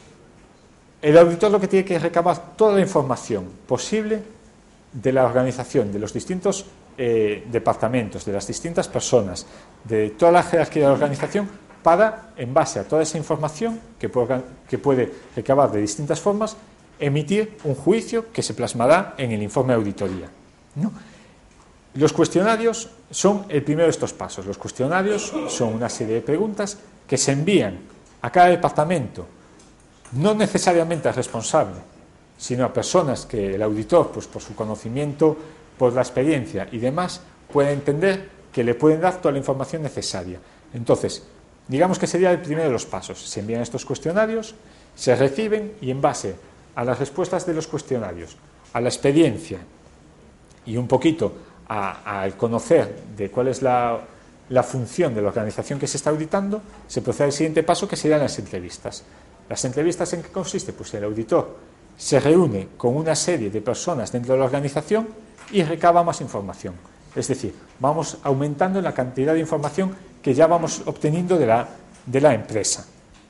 El auditor lo que tiene que recabar toda la información posible de la organización, de los distintos eh, departamentos, de las distintas personas, de toda la jerarquía de la organización, para, en base a toda esa información que puede, que puede recabar de distintas formas, emitir un juicio que se plasmará en el informe de auditoría, ¿no? Los cuestionarios son el primero de estos pasos. Los cuestionarios son una serie de preguntas que se envían a cada departamento, no necesariamente al responsable, sino a personas que el auditor, pues por su conocimiento, por la experiencia y demás, puede entender que le pueden dar toda la información necesaria. Entonces, digamos que sería el primero de los pasos. Se envían estos cuestionarios, se reciben y en base a las respuestas de los cuestionarios, a la experiencia y un poquito al conocer de cuál es la, la función de la organización que se está auditando, se procede al siguiente paso, que serían las entrevistas. ¿Las entrevistas en qué consiste? Pues el auditor se reúne con una serie de personas dentro de la organización y recaba más información. Es decir, vamos aumentando la cantidad de información que ya vamos obteniendo de la, de la empresa.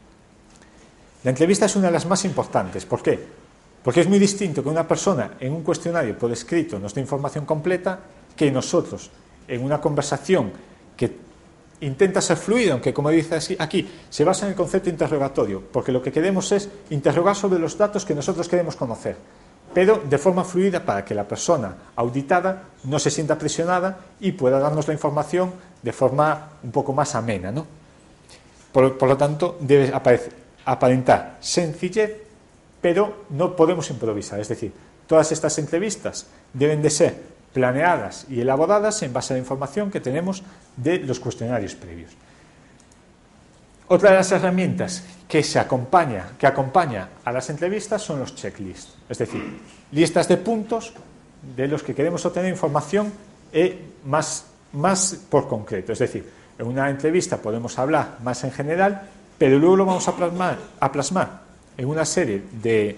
La entrevista es una de las más importantes. ¿Por qué? Porque es muy distinto que una persona en un cuestionario por escrito nos dé información completa que nosotros en una conversación que intenta ser fluida, aunque como dice aquí, se basa en el concepto interrogatorio, porque lo que queremos es interrogar sobre los datos que nosotros queremos conocer, pero de forma fluida para que la persona auditada no se sienta presionada y pueda darnos la información de forma un poco más amena, ¿no? Por, por lo tanto, debe aparecer, aparentar sencillez, pero no podemos improvisar. Es decir, todas estas entrevistas deben de ser planeadas y elaboradas en base a la información que tenemos de los cuestionarios previos. Otra de las herramientas que se acompaña, que acompaña a las entrevistas son los checklists, es decir, listas de puntos de los que queremos obtener información eh, más, más por concreto. Es decir, en una entrevista podemos hablar más en general, pero luego lo vamos a plasmar, a plasmar en una serie de,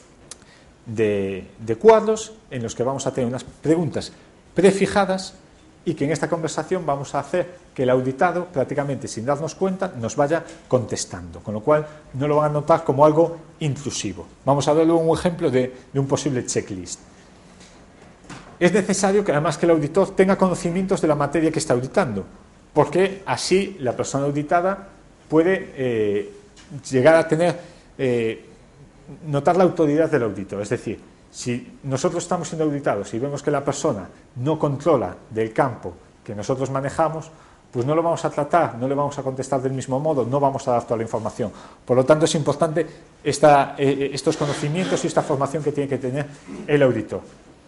de, de cuadros en los que vamos a tener unas preguntas prefijadas y que en esta conversación vamos a hacer que el auditado, prácticamente sin darnos cuenta, nos vaya contestando, con lo cual no lo van a notar como algo intrusivo. Vamos a ver luego un ejemplo de, de un posible checklist. Es necesario que además que el auditor tenga conocimientos de la materia que está auditando, porque así la persona auditada puede eh, llegar a tener, eh, notar la autoridad del auditor. Es decir, si nosotros estamos siendo auditados y vemos que la persona no controla del campo que nosotros manejamos, pues no lo vamos a tratar, no le vamos a contestar del mismo modo, no vamos a dar toda la información. Por lo tanto, es importante esta, eh, estos conocimientos y esta formación que tiene que tener el auditor.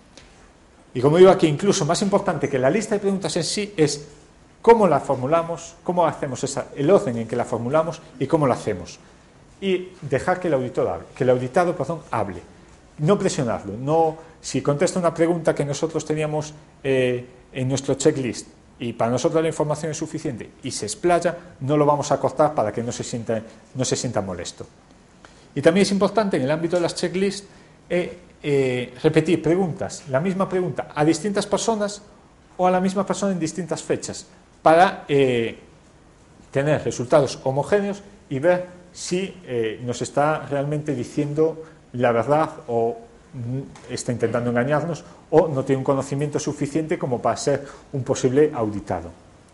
Y como digo aquí, incluso más importante que la lista de preguntas en sí es cómo la formulamos, cómo hacemos esa, el orden en que la formulamos y cómo la hacemos. Y dejar que el auditor hable, que el auditado, perdón, hable. No presionarlo. No, si contesta una pregunta que nosotros teníamos eh, en nuestro checklist y para nosotros la información es suficiente y se explaya, no lo vamos a cortar para que no se sienta, no se sienta molesto. Y también es importante en el ámbito de las checklists eh, eh, repetir preguntas, la misma pregunta a distintas personas o a la misma persona en distintas fechas para eh, tener resultados homogéneos y ver si eh, nos está realmente diciendo la verdad o está intentando engañarnos o no tiene un conocimiento suficiente como para ser un posible auditado.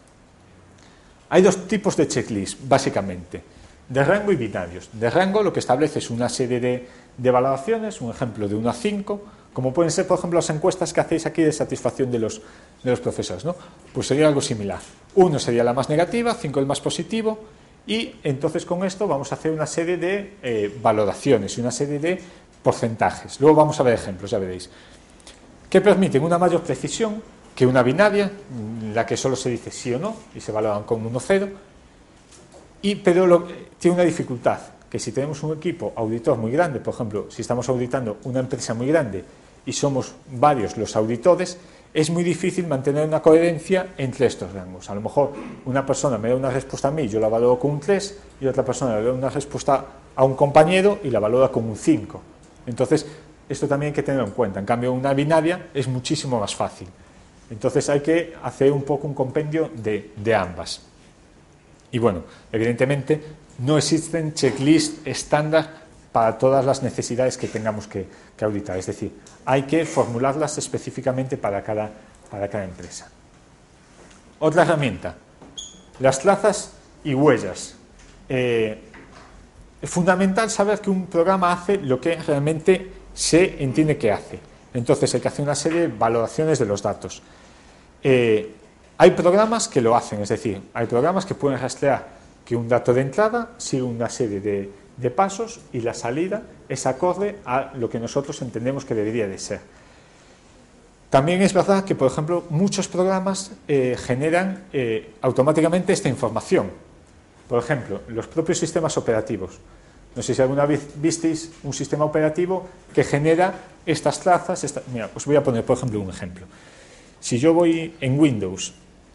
Hay dos tipos de checklist, básicamente, de rango y binarios. De rango lo que establece es una serie de, de valoraciones, un ejemplo de uno a cinco, como pueden ser, por ejemplo, las encuestas que hacéis aquí de satisfacción de los, de los profesores, ¿no? Pues sería algo similar. uno sería la más negativa, cinco el más positivo, y entonces con esto vamos a hacer una serie de eh, valoraciones y una serie de porcentajes. Luego vamos a ver ejemplos, ya veréis, que permiten una mayor precisión que una binaria, en la que solo se dice sí o no y se valoran con uno cero, y, pero lo, tiene una dificultad, que si tenemos un equipo auditor muy grande, por ejemplo, si estamos auditando una empresa muy grande y somos varios los auditores, es muy difícil mantener una coherencia entre estos rangos. A lo mejor una persona me da una respuesta a mí, yo la valoro con un tres, y otra persona le da una respuesta a un compañero y la valora con un cinco. Entonces, esto también hay que tenerlo en cuenta. En cambio, una binaria es muchísimo más fácil. Entonces, hay que hacer un poco un compendio de, de ambas. Y bueno, evidentemente, no existen checklists estándar para todas las necesidades que tengamos que, que auditar. Es decir, hay que formularlas específicamente para cada, para cada empresa. Otra herramienta, las trazas y huellas. Eh, es fundamental saber que un programa hace lo que realmente se entiende que hace. Entonces hay que hacer una serie de valoraciones de los datos. Eh, hay programas que lo hacen, es decir, hay programas que pueden rastrear que un dato de entrada sigue una serie de, de pasos y la salida es acorde a lo que nosotros entendemos que debería de ser. También es verdad que, por ejemplo, muchos programas eh, generan eh, automáticamente esta información. Por ejemplo, los propios sistemas operativos. No sé si alguna vez visteis un sistema operativo que genera estas trazas. Esta, mira, os voy a poner, por ejemplo, un ejemplo. Si yo voy en Windows,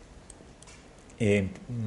eh,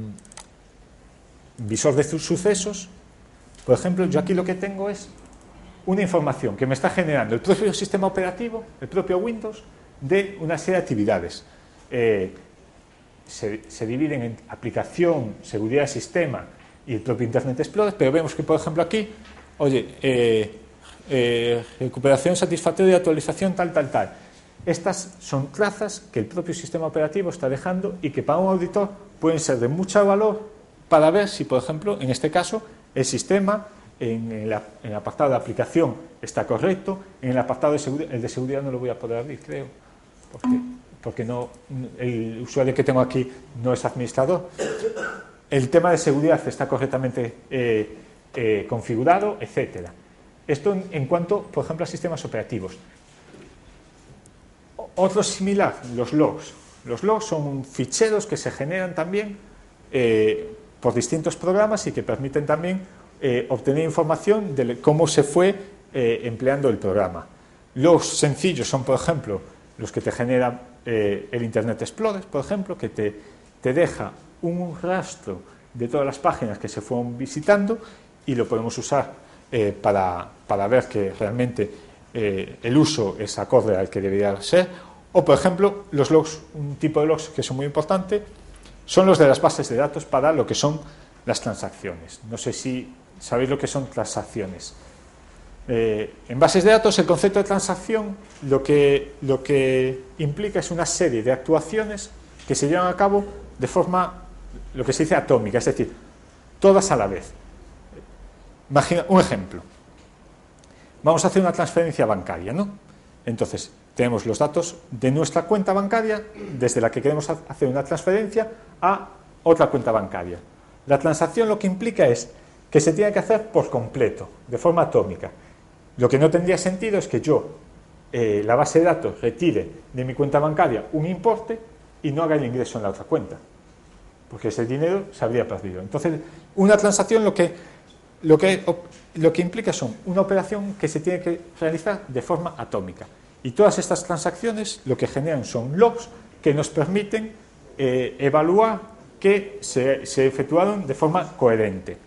visor de sucesos, por ejemplo, yo aquí lo que tengo es una información que me está generando el propio sistema operativo, el propio Windows, de una serie de actividades. Eh, se, se dividen en aplicación, seguridad de sistema y el propio Internet Explorer, pero vemos que, por ejemplo, aquí, oye, eh, eh, recuperación satisfactoria de actualización tal, tal, tal. Estas son trazas que el propio sistema operativo está dejando y que para un auditor pueden ser de mucho valor para ver si, por ejemplo, en este caso, el sistema en el, en el apartado de aplicación está correcto, en el apartado de seguridad, el de seguridad no lo voy a poder abrir, creo, porque, porque no, el usuario que tengo aquí no es administrador. El tema de seguridad está correctamente eh, eh, configurado, etcétera. Esto en, en cuanto, por ejemplo, a sistemas operativos. Otro similar, los logs. Los logs son ficheros que se generan también eh, por distintos programas y que permiten también eh, obtener información de cómo se fue eh, empleando el programa. Logs sencillos son, por ejemplo, los que te genera eh, el Internet Explorer, por ejemplo, que te, te deja un rastro de todas las páginas que se fueron visitando y lo podemos usar eh, para, para ver que realmente eh, el uso es acorde al que debería ser, O, por ejemplo, los logs, un tipo de logs que son muy importante, son los de las bases de datos para lo que son las transacciones. No sé si sabéis lo que son transacciones. Eh, en bases de datos, el concepto de transacción lo que, lo que implica es una serie de actuaciones que se llevan a cabo de forma, lo que se dice atómica, es decir, todas a la vez. Imagina un ejemplo. Vamos a hacer una transferencia bancaria, ¿no? Entonces, tenemos los datos de nuestra cuenta bancaria desde la que queremos hacer una transferencia a otra cuenta bancaria. La transacción lo que implica es que se tiene que hacer por completo, de forma atómica. Lo que no tendría sentido es que yo, eh, la base de datos, retire de mi cuenta bancaria un importe y no haga el ingreso en la otra cuenta, porque ese dinero se habría perdido. Entonces, una transacción lo que, lo que, lo que implica son una operación que se tiene que realizar de forma atómica. Y todas estas transacciones lo que generan son logs que nos permiten eh, evaluar que se, se efectuaron de forma coherente.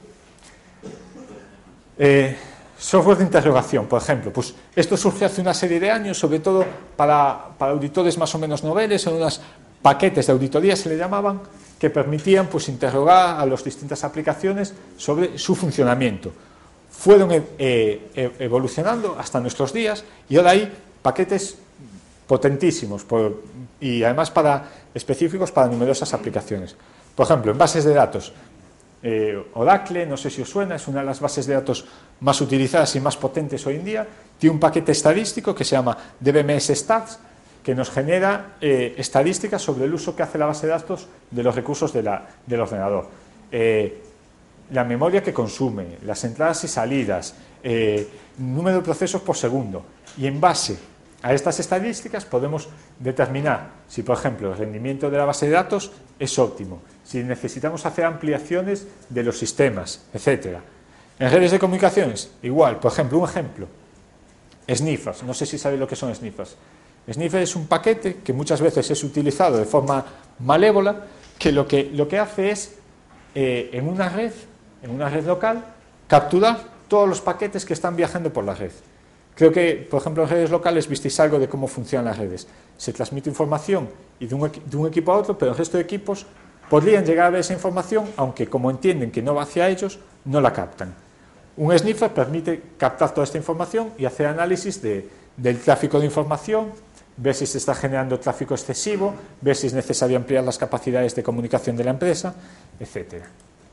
Eh, software de interrogación, por ejemplo, pues esto surgió hace una serie de años, sobre todo para, para auditores más o menos noveles, son unos paquetes de auditoría, se le llamaban, que permitían pues interrogar a las distintas aplicaciones sobre su funcionamiento. Fueron eh, evolucionando hasta nuestros días y ahora hay paquetes potentísimos por, y además para, específicos para numerosas aplicaciones. Por ejemplo, en bases de datos, eh, Oracle, no sé si os suena, es una de las bases de datos más utilizadas y más potentes hoy en día. Tiene un paquete estadístico que se llama D B M S Stats, que nos genera eh, estadísticas sobre el uso que hace la base de datos de los recursos de la, del ordenador. Eh, la memoria que consume, las entradas y salidas, eh, número de procesos por segundo. Y en base a estas estadísticas podemos determinar si, por ejemplo, el rendimiento de la base de datos es óptimo, si necesitamos hacer ampliaciones de los sistemas, etcétera. En redes de comunicaciones, igual. Por ejemplo, un ejemplo, sniffers. No sé si sabéis lo que son sniffers. Sniffer es un paquete que muchas veces es utilizado de forma malévola, que lo que, lo que hace es, eh, en una red, en una red local, capturar todos los paquetes que están viajando por la red. Creo que, por ejemplo, en redes locales visteis algo de cómo funcionan las redes. Se transmite información y de, un, de un equipo a otro, pero el resto de equipos podrían llegar a ver esa información, aunque como entienden que no va hacia ellos, no la captan. Un sniffer permite captar toda esta información y hacer análisis de, del tráfico de información, ver si se está generando tráfico excesivo, ver si es necesario ampliar las capacidades de comunicación de la empresa, etcétera.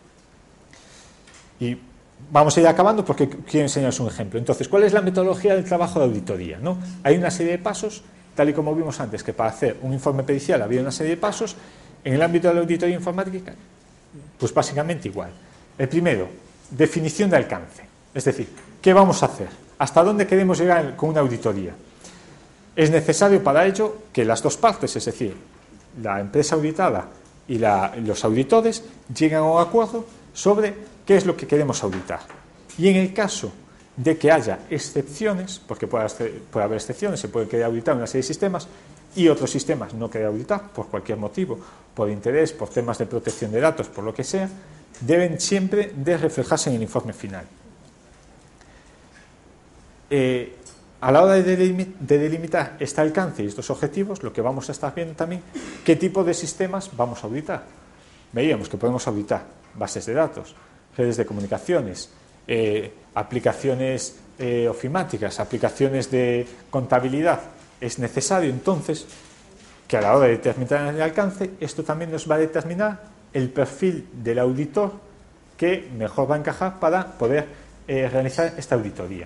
Y vamos a ir acabando porque quiero enseñaros un ejemplo. Entonces, ¿cuál es la metodología del trabajo de auditoría? ¿No? Hay una serie de pasos, tal y como vimos antes, que para hacer un informe pericial había una serie de pasos. En el ámbito de la auditoría informática, pues básicamente igual. El primero, definición de alcance. Es decir, ¿qué vamos a hacer? ¿Hasta dónde queremos llegar con una auditoría? Es necesario para ello que las dos partes, es decir, la empresa auditada y la, los auditores, lleguen a un acuerdo sobre qué es lo que queremos auditar. Y en el caso de que haya excepciones, porque puede, puede haber excepciones, se puede querer auditar una serie de sistemas y otros sistemas no querer auditar por cualquier motivo, por interés, por temas de protección de datos, por lo que sea, deben siempre de reflejarse en el informe final. Eh, a la hora de delimitar este alcance y estos objetivos, lo que vamos a estar viendo también, qué tipo de sistemas vamos a auditar. Veíamos que podemos auditar bases de datos, redes de comunicaciones, eh, aplicaciones eh, ofimáticas, aplicaciones de contabilidad. Es necesario entonces que a la hora de determinar el alcance, esto también nos va a determinar el perfil del auditor que mejor va a encajar para poder eh, realizar esta auditoría.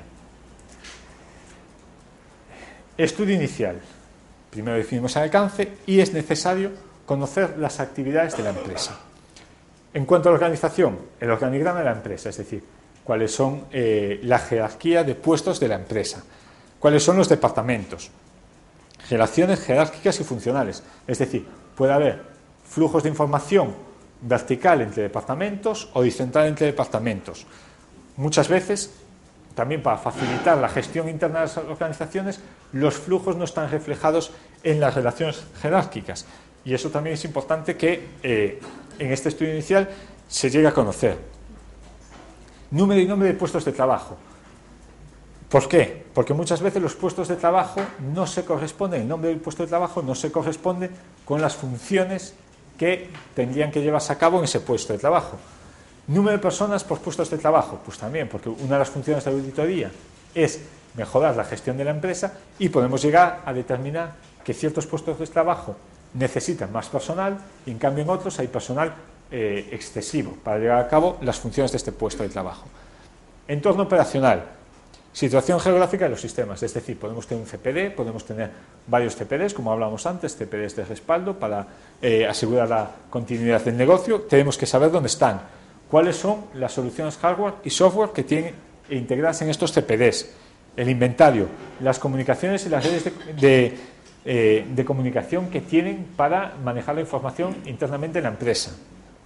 Estudio inicial. Primero definimos el alcance y es necesario conocer las actividades de la empresa. En cuanto a la organización, el organigrama de la empresa, es decir, cuáles son eh, la jerarquía de puestos de la empresa, cuáles son los departamentos, relaciones jerárquicas y funcionales, es decir, puede haber flujos de información vertical entre departamentos, horizontal entre departamentos. Muchas veces, también para facilitar la gestión interna de las organizaciones, los flujos no están reflejados en las relaciones jerárquicas. Y eso también es importante que eh, en este estudio inicial se llegue a conocer. Número y nombre de puestos de trabajo. ¿Por qué? Porque muchas veces los puestos de trabajo no se corresponden, el nombre del puesto de trabajo no se corresponde con las funciones que tendrían que llevarse a cabo en ese puesto de trabajo. Número de personas por puestos de trabajo, pues también, porque una de las funciones de la auditoría es mejorar la gestión de la empresa y podemos llegar a determinar que ciertos puestos de trabajo necesitan más personal y en cambio en otros hay personal eh, excesivo para llevar a cabo las funciones de este puesto de trabajo. Entorno operacional, situación geográfica de los sistemas, es decir, podemos tener un C P D, podemos tener varios C P Ds, como hablábamos antes, C P Ds de respaldo para eh, asegurar la continuidad del negocio. Tenemos que saber dónde están, cuáles son las soluciones hardware y software que tienen integradas en estos C P Ds, el inventario, las comunicaciones y las redes de, de, eh, de comunicación que tienen para manejar la información internamente en la empresa.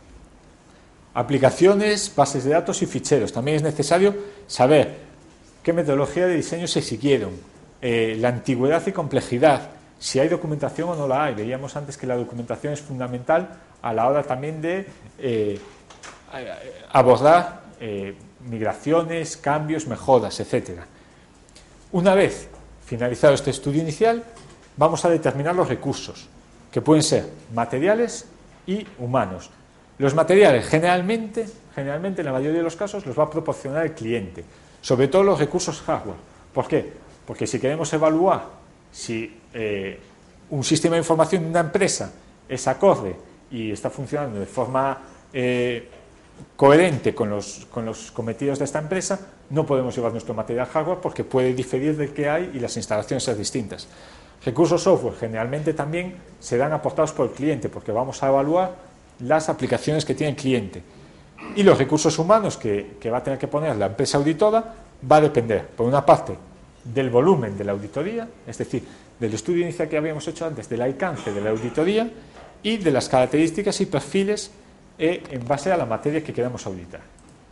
Aplicaciones, bases de datos y ficheros. También es necesario saber qué metodología de diseño se siguieron, eh, la antigüedad y complejidad, si hay documentación o no la hay. Veíamos antes que la documentación es fundamental a la hora también de eh, abordar eh, migraciones, cambios, mejoras, etcétera. Una vez finalizado este estudio inicial, vamos a determinar los recursos, que pueden ser materiales y humanos. Los materiales generalmente, generalmente en la mayoría de los casos los va a proporcionar el cliente, sobre todo los recursos hardware. ¿Por qué? Porque si queremos evaluar si eh, un sistema de información de una empresa es acorde y está funcionando de forma eh, coherente con los, con los cometidos de esta empresa, no podemos llevar nuestro material hardware porque puede diferir del que hay y las instalaciones ser distintas. Recursos software generalmente también serán aportados por el cliente porque vamos a evaluar las aplicaciones que tiene el cliente. Y los recursos humanos que, que va a tener que poner la empresa auditora va a depender, por una parte, del volumen de la auditoría, es decir, del estudio inicial que habíamos hecho antes, del alcance de la auditoría y de las características y perfiles eh, en base a la materia que queramos auditar.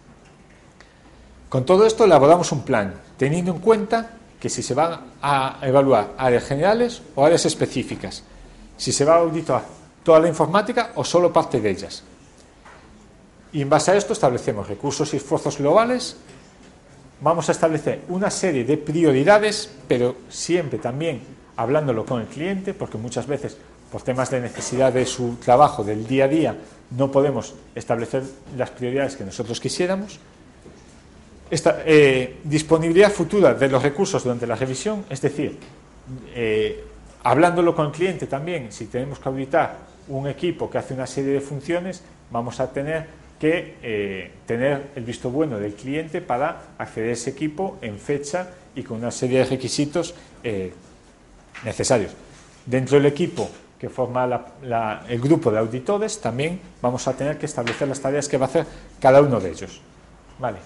Con todo esto elaboramos un plan, teniendo en cuenta que si se van a evaluar áreas generales o áreas específicas, si se va a auditar toda la informática o solo parte de ellas. Y en base a esto establecemos recursos y esfuerzos globales, vamos a establecer una serie de prioridades, pero siempre también hablándolo con el cliente, porque muchas veces por temas de necesidad de su trabajo del día a día no podemos establecer las prioridades que nosotros quisiéramos. Esta eh, disponibilidad futura de los recursos durante la revisión, es decir, eh, hablándolo con el cliente también, si tenemos que auditar un equipo que hace una serie de funciones, vamos a tener que eh, tener el visto bueno del cliente para acceder a ese equipo en fecha y con una serie de requisitos eh, necesarios. Dentro del equipo que forma la, la, el grupo de auditores, también vamos a tener que establecer las tareas que va a hacer cada uno de ellos. Vale.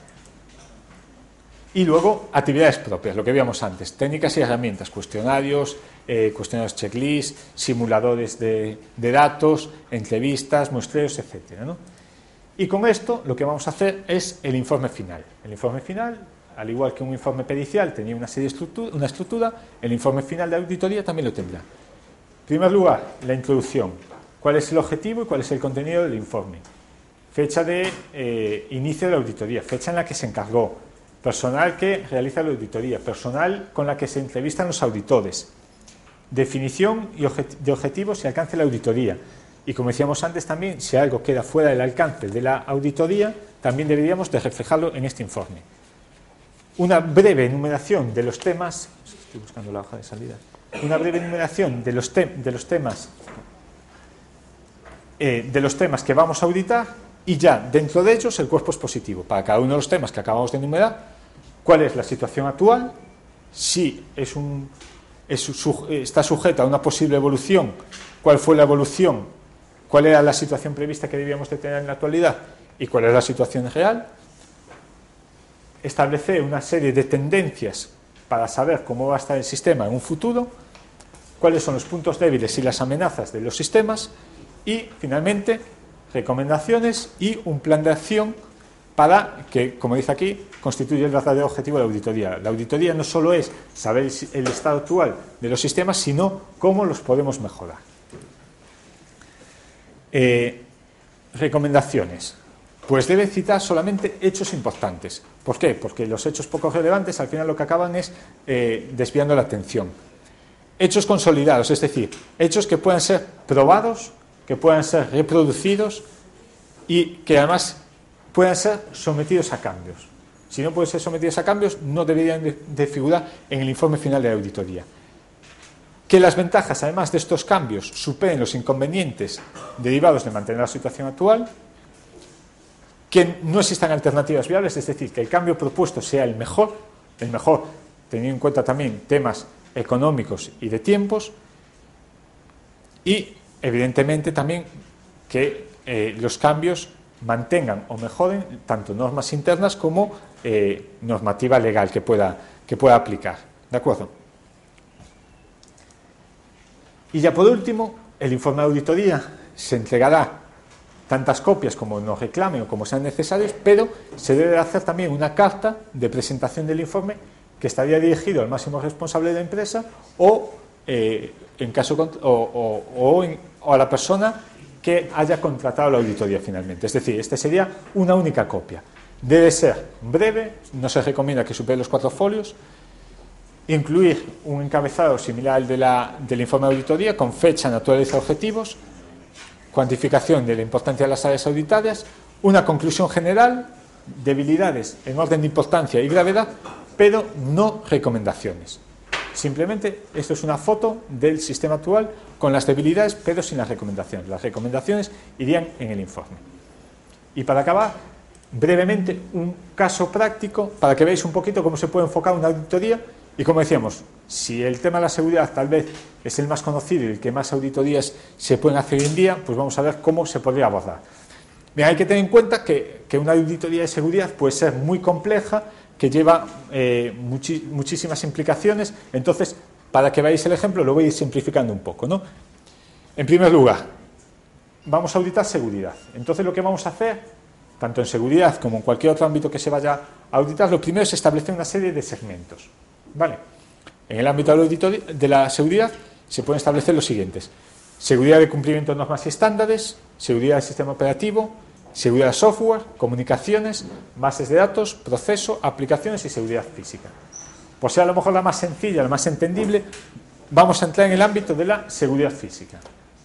Y luego, actividades propias, lo que veíamos antes, técnicas y herramientas, cuestionarios, eh, cuestionarios checklist, simuladores de, de datos, entrevistas, muestreos, etcétera, ¿no? Y con esto lo que vamos a hacer es el informe final. El informe final, al igual que un informe pericial tenía una serie de estructura, una estructura, el informe final de auditoría también lo tendrá. En primer lugar, la introducción. ¿Cuál es el objetivo y cuál es el contenido del informe? Fecha de eh, inicio de la auditoría, fecha en la que se encargó, personal que realiza la auditoría, personal con la que se entrevistan los auditores, definición y objet- de objetivos y alcance de la auditoría. Y como decíamos antes también, si algo queda fuera del alcance de la auditoría, también deberíamos de reflejarlo en este informe. Una breve enumeración de los temas, estoy buscando la hoja de salida, una breve enumeración de los, te- de los temas eh, de los temas que vamos a auditar y ya dentro de ellos el cuerpo expositivo. Para cada uno de los temas que acabamos de enumerar, cuál es la situación actual, si es un, es su, está sujeta a una posible evolución, cuál fue la evolución, cuál era la situación prevista que debíamos de tener en la actualidad y cuál es la situación real, establecer una serie de tendencias para saber cómo va a estar el sistema en un futuro, cuáles son los puntos débiles y las amenazas de los sistemas y, finalmente, recomendaciones y un plan de acción para que, como dice aquí, constituye el verdadero objetivo de la auditoría. La auditoría no solo es saber el estado actual de los sistemas, sino cómo los podemos mejorar. Eh, recomendaciones. pues debe citar solamente hechos importantes. ¿Por qué? Porque los hechos poco relevantes al final lo que acaban es eh, desviando la atención. Hechos consolidados, es decir, hechos que puedan ser probados, que puedan ser reproducidos y que además puedan ser sometidos a cambios. Si no pueden ser sometidos a cambios, no deberían de, de figurar en el informe final de la auditoría. Que las ventajas, además de estos cambios, superen los inconvenientes derivados de mantener la situación actual. Que no existan alternativas viables, es decir, que el cambio propuesto sea el mejor, el mejor teniendo en cuenta también temas económicos y de tiempos, y evidentemente también que eh, los cambios mantengan o mejoren tanto normas internas como eh, normativa legal que pueda, que pueda aplicar. ¿De acuerdo? Y ya por último, el informe de auditoría se entregará tantas copias como nos reclamen o como sean necesarias, pero se debe hacer también una carta de presentación del informe que estaría dirigido al máximo responsable de la empresa o, eh, en caso, o, o, o, en, o a la persona que haya contratado la auditoría finalmente. Es decir, esta sería una única copia. Debe ser breve, no se recomienda que supere los cuatro folios, incluir un encabezado similar al de la, del informe de auditoría con fecha, naturaleza, objetivos, cuantificación de la importancia de las áreas auditadas, una conclusión general, debilidades en orden de importancia y gravedad, pero no recomendaciones. Simplemente esto es una foto del sistema actual con las debilidades, pero sin las recomendaciones. Las recomendaciones irían en el informe. Y para acabar, brevemente, un caso práctico para que veáis un poquito cómo se puede enfocar una auditoría. Y como decíamos, si el tema de la seguridad tal vez es el más conocido y el que más auditorías se pueden hacer hoy en día, pues vamos a ver cómo se podría abordar. Bien, hay que tener en cuenta que, que una auditoría de seguridad puede ser muy compleja, que lleva eh, muchi, muchísimas implicaciones. Entonces, para que veáis el ejemplo, lo voy a ir simplificando un poco, ¿no? En primer lugar, vamos a auditar seguridad. Entonces, lo que vamos a hacer, tanto en seguridad como en cualquier otro ámbito que se vaya a auditar, lo primero es establecer una serie de segmentos. ¿Vale? En el ámbito de la, auditoría, de la seguridad se pueden establecer los siguientes: seguridad de cumplimiento de normas y estándares, seguridad del sistema operativo, seguridad de software, comunicaciones, bases de datos, proceso, aplicaciones y seguridad física. Por ser a lo mejor la más sencilla, la más entendible, vamos a entrar en el ámbito de la seguridad física.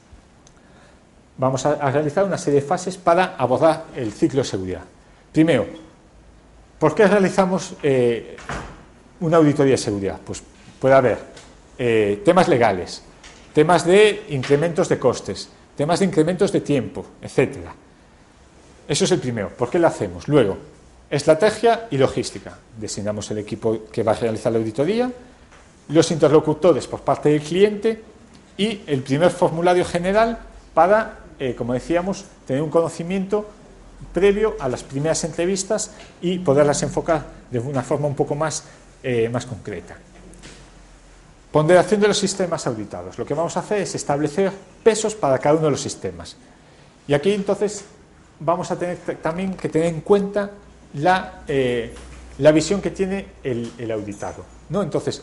Vamos a, a realizar una serie de fases para abordar el ciclo de seguridad. Primero, ¿por qué realizamos eh, una auditoría de seguridad? Pues puede haber eh, temas legales, temas de incrementos de costes, temas de incrementos de tiempo, etcétera. Eso es el primero. ¿Por qué lo hacemos? Luego, estrategia y logística. Designamos el equipo que va a realizar la auditoría, los interlocutores por parte del cliente y el primer formulario general para, eh, como decíamos, tener un conocimiento previo a las primeras entrevistas y poderlas enfocar de una forma un poco más, eh, más concreta. Ponderación de los sistemas auditados. Lo que vamos a hacer es establecer pesos para cada uno de los sistemas. Y aquí entonces vamos a tener también que tener en cuenta la, eh, la visión que tiene el, el auditado, ¿no? Entonces,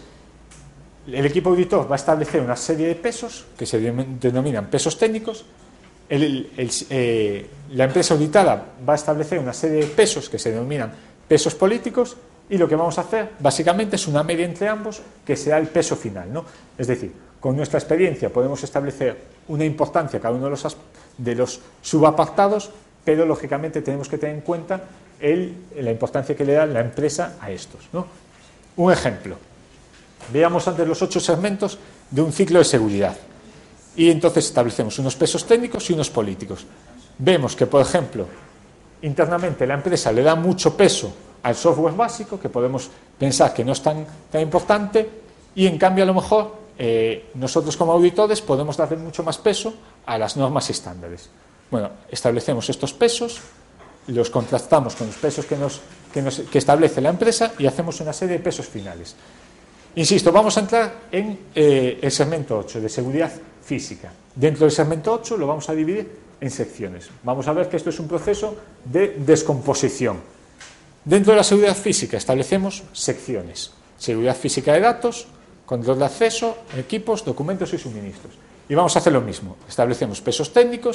el equipo auditor va a establecer una serie de pesos que se denominan pesos técnicos. El, el, eh, la empresa auditada va a establecer una serie de pesos que se denominan pesos políticos, y lo que vamos a hacer básicamente es una media entre ambos que será el peso final, ¿no? Es decir, con nuestra experiencia podemos establecer una importancia a cada uno de los, de los subapartados, pero lógicamente tenemos que tener en cuenta el, la importancia que le da la empresa a estos, ¿no? Un ejemplo: veamos antes los ocho segmentos de un ciclo de seguridad y entonces establecemos unos pesos técnicos y unos políticos. Vemos que, por ejemplo, internamente la empresa le da mucho peso al software básico, que podemos pensar que no es tan, tan importante, y en cambio a lo mejor eh, nosotros como auditores podemos darle mucho más peso a las normas y estándares. Bueno, establecemos estos pesos, los contrastamos con los pesos que, nos, que, nos, que establece la empresa y hacemos una serie de pesos finales. Insisto, vamos a entrar en eh, el segmento ocho de seguridad física. Dentro del segmento ocho lo vamos a dividir en secciones. Vamos a ver que esto es un proceso de descomposición. Dentro de la seguridad física establecemos secciones: seguridad física de datos, control de acceso, equipos, documentos y suministros. Y vamos a hacer lo mismo. Establecemos pesos técnicos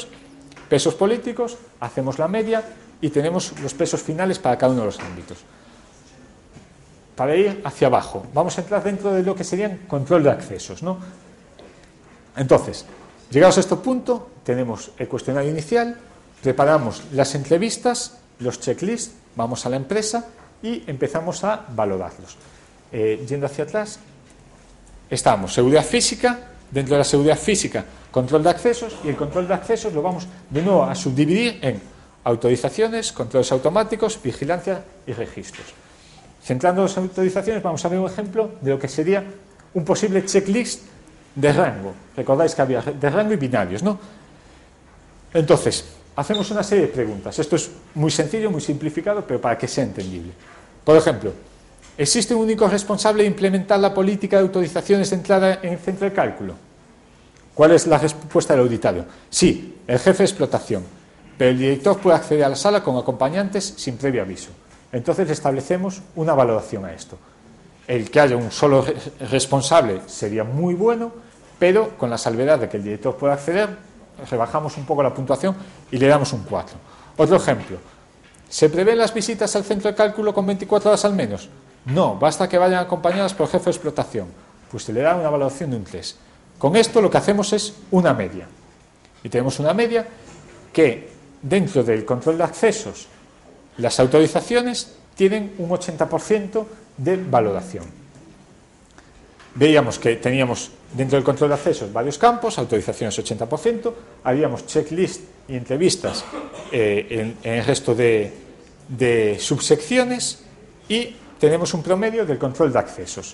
pesos políticos, hacemos la media y tenemos los pesos finales para cada uno de los ámbitos. Para ir hacia abajo, vamos a entrar dentro de lo que serían control de accesos, ¿no? Entonces, llegados a este punto, tenemos el cuestionario inicial, preparamos las entrevistas, los checklists, vamos a la empresa y empezamos a valorarlos. Eh, yendo hacia atrás, estamos seguridad física, dentro de la seguridad física, control de accesos, y el control de accesos lo vamos de nuevo a subdividir en autorizaciones, controles automáticos, vigilancia y registros. Centrando las autorizaciones, vamos a ver un ejemplo de lo que sería un posible checklist de rango. Recordáis que había de rango y binarios, ¿no? Entonces, hacemos una serie de preguntas. Esto es muy sencillo, muy simplificado, pero para que sea entendible. Por ejemplo, ¿existe un único responsable de implementar la política de autorizaciones de entrada en el centro de cálculo? ¿Cuál es la respuesta del auditario? Sí, el jefe de explotación, pero el director puede acceder a la sala con acompañantes sin previo aviso. Entonces le establecemos una valoración a esto. El que haya un solo responsable sería muy bueno, pero con la salvedad de que el director pueda acceder, rebajamos un poco la puntuación y le damos un cuatro. Otro ejemplo, ¿se prevén las visitas al centro de cálculo con veinticuatro horas al menos? No, basta que vayan acompañadas por el jefe de explotación. Pues se le da una valoración de un tres. Con esto lo que hacemos es una media. Y tenemos una media que dentro del control de accesos, las autorizaciones tienen un ochenta por ciento de valoración. Veíamos que teníamos dentro del control de accesos varios campos, autorizaciones ochenta por ciento, haríamos checklist y entrevistas eh, en, en el resto de, de subsecciones y tenemos un promedio del control de accesos.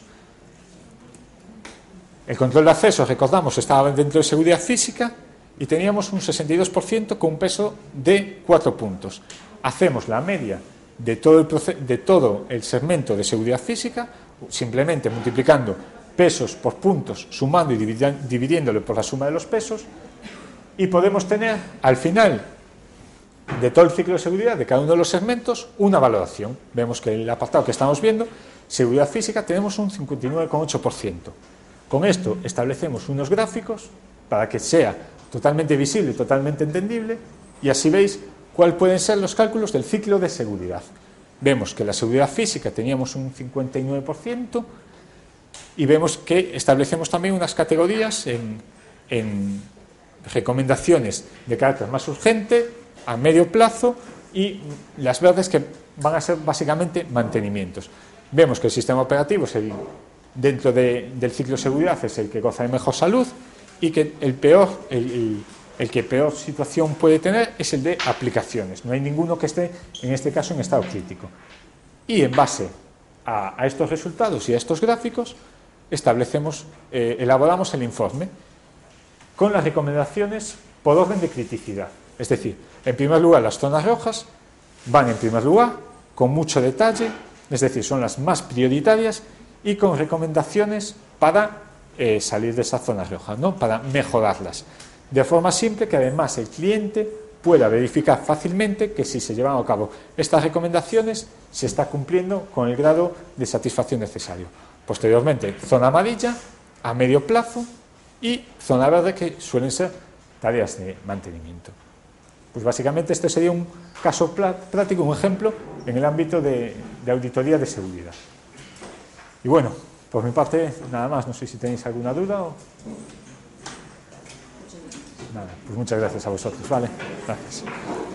El control de accesos, recordamos, estaba dentro de seguridad física y teníamos un sesenta y dos por ciento con un peso de cuatro puntos. Hacemos la media de todo, el de todo el segmento de seguridad física, simplemente multiplicando pesos por puntos, sumando y dividiéndolo por la suma de los pesos, y podemos tener al final de todo el ciclo de seguridad de cada uno de los segmentos una valoración. Vemos que en el apartado que estamos viendo, seguridad física, tenemos un cincuenta y nueve coma ocho por ciento. Con esto establecemos unos gráficos para que sea totalmente visible, totalmente entendible, y así veis cuáles pueden ser los cálculos del ciclo de seguridad. Vemos que la seguridad física teníamos un cincuenta y nueve por ciento y vemos que establecemos también unas categorías en, en recomendaciones de carácter más urgente, a medio plazo, y las verdes que van a ser básicamente mantenimientos. Vemos que el sistema operativo es el, dentro de, del ciclo de seguridad es el que goza de mejor salud y que el peor, el, el, el que peor situación puede tener es el de aplicaciones. No hay ninguno que esté, en este caso, en estado crítico. Y en base a, a estos resultados y a estos gráficos, establecemos, eh, elaboramos el informe con las recomendaciones por orden de criticidad. Es decir, en primer lugar, las zonas rojas van en primer lugar, con mucho detalle, es decir, son las más prioritarias y con recomendaciones para eh, salir de esas zonas rojas, ¿no? Para mejorarlas. De forma simple que además el cliente pueda verificar fácilmente que si se llevan a cabo estas recomendaciones se está cumpliendo con el grado de satisfacción necesario. Posteriormente, zona amarilla a medio plazo y zona verde, que suelen ser tareas de mantenimiento. Pues básicamente este sería un caso práctico, un ejemplo en el ámbito de, de auditoría de seguridad. Y bueno, por mi parte nada más, no sé si tenéis alguna duda o... Nada, pues muchas gracias a vosotros, vale, gracias.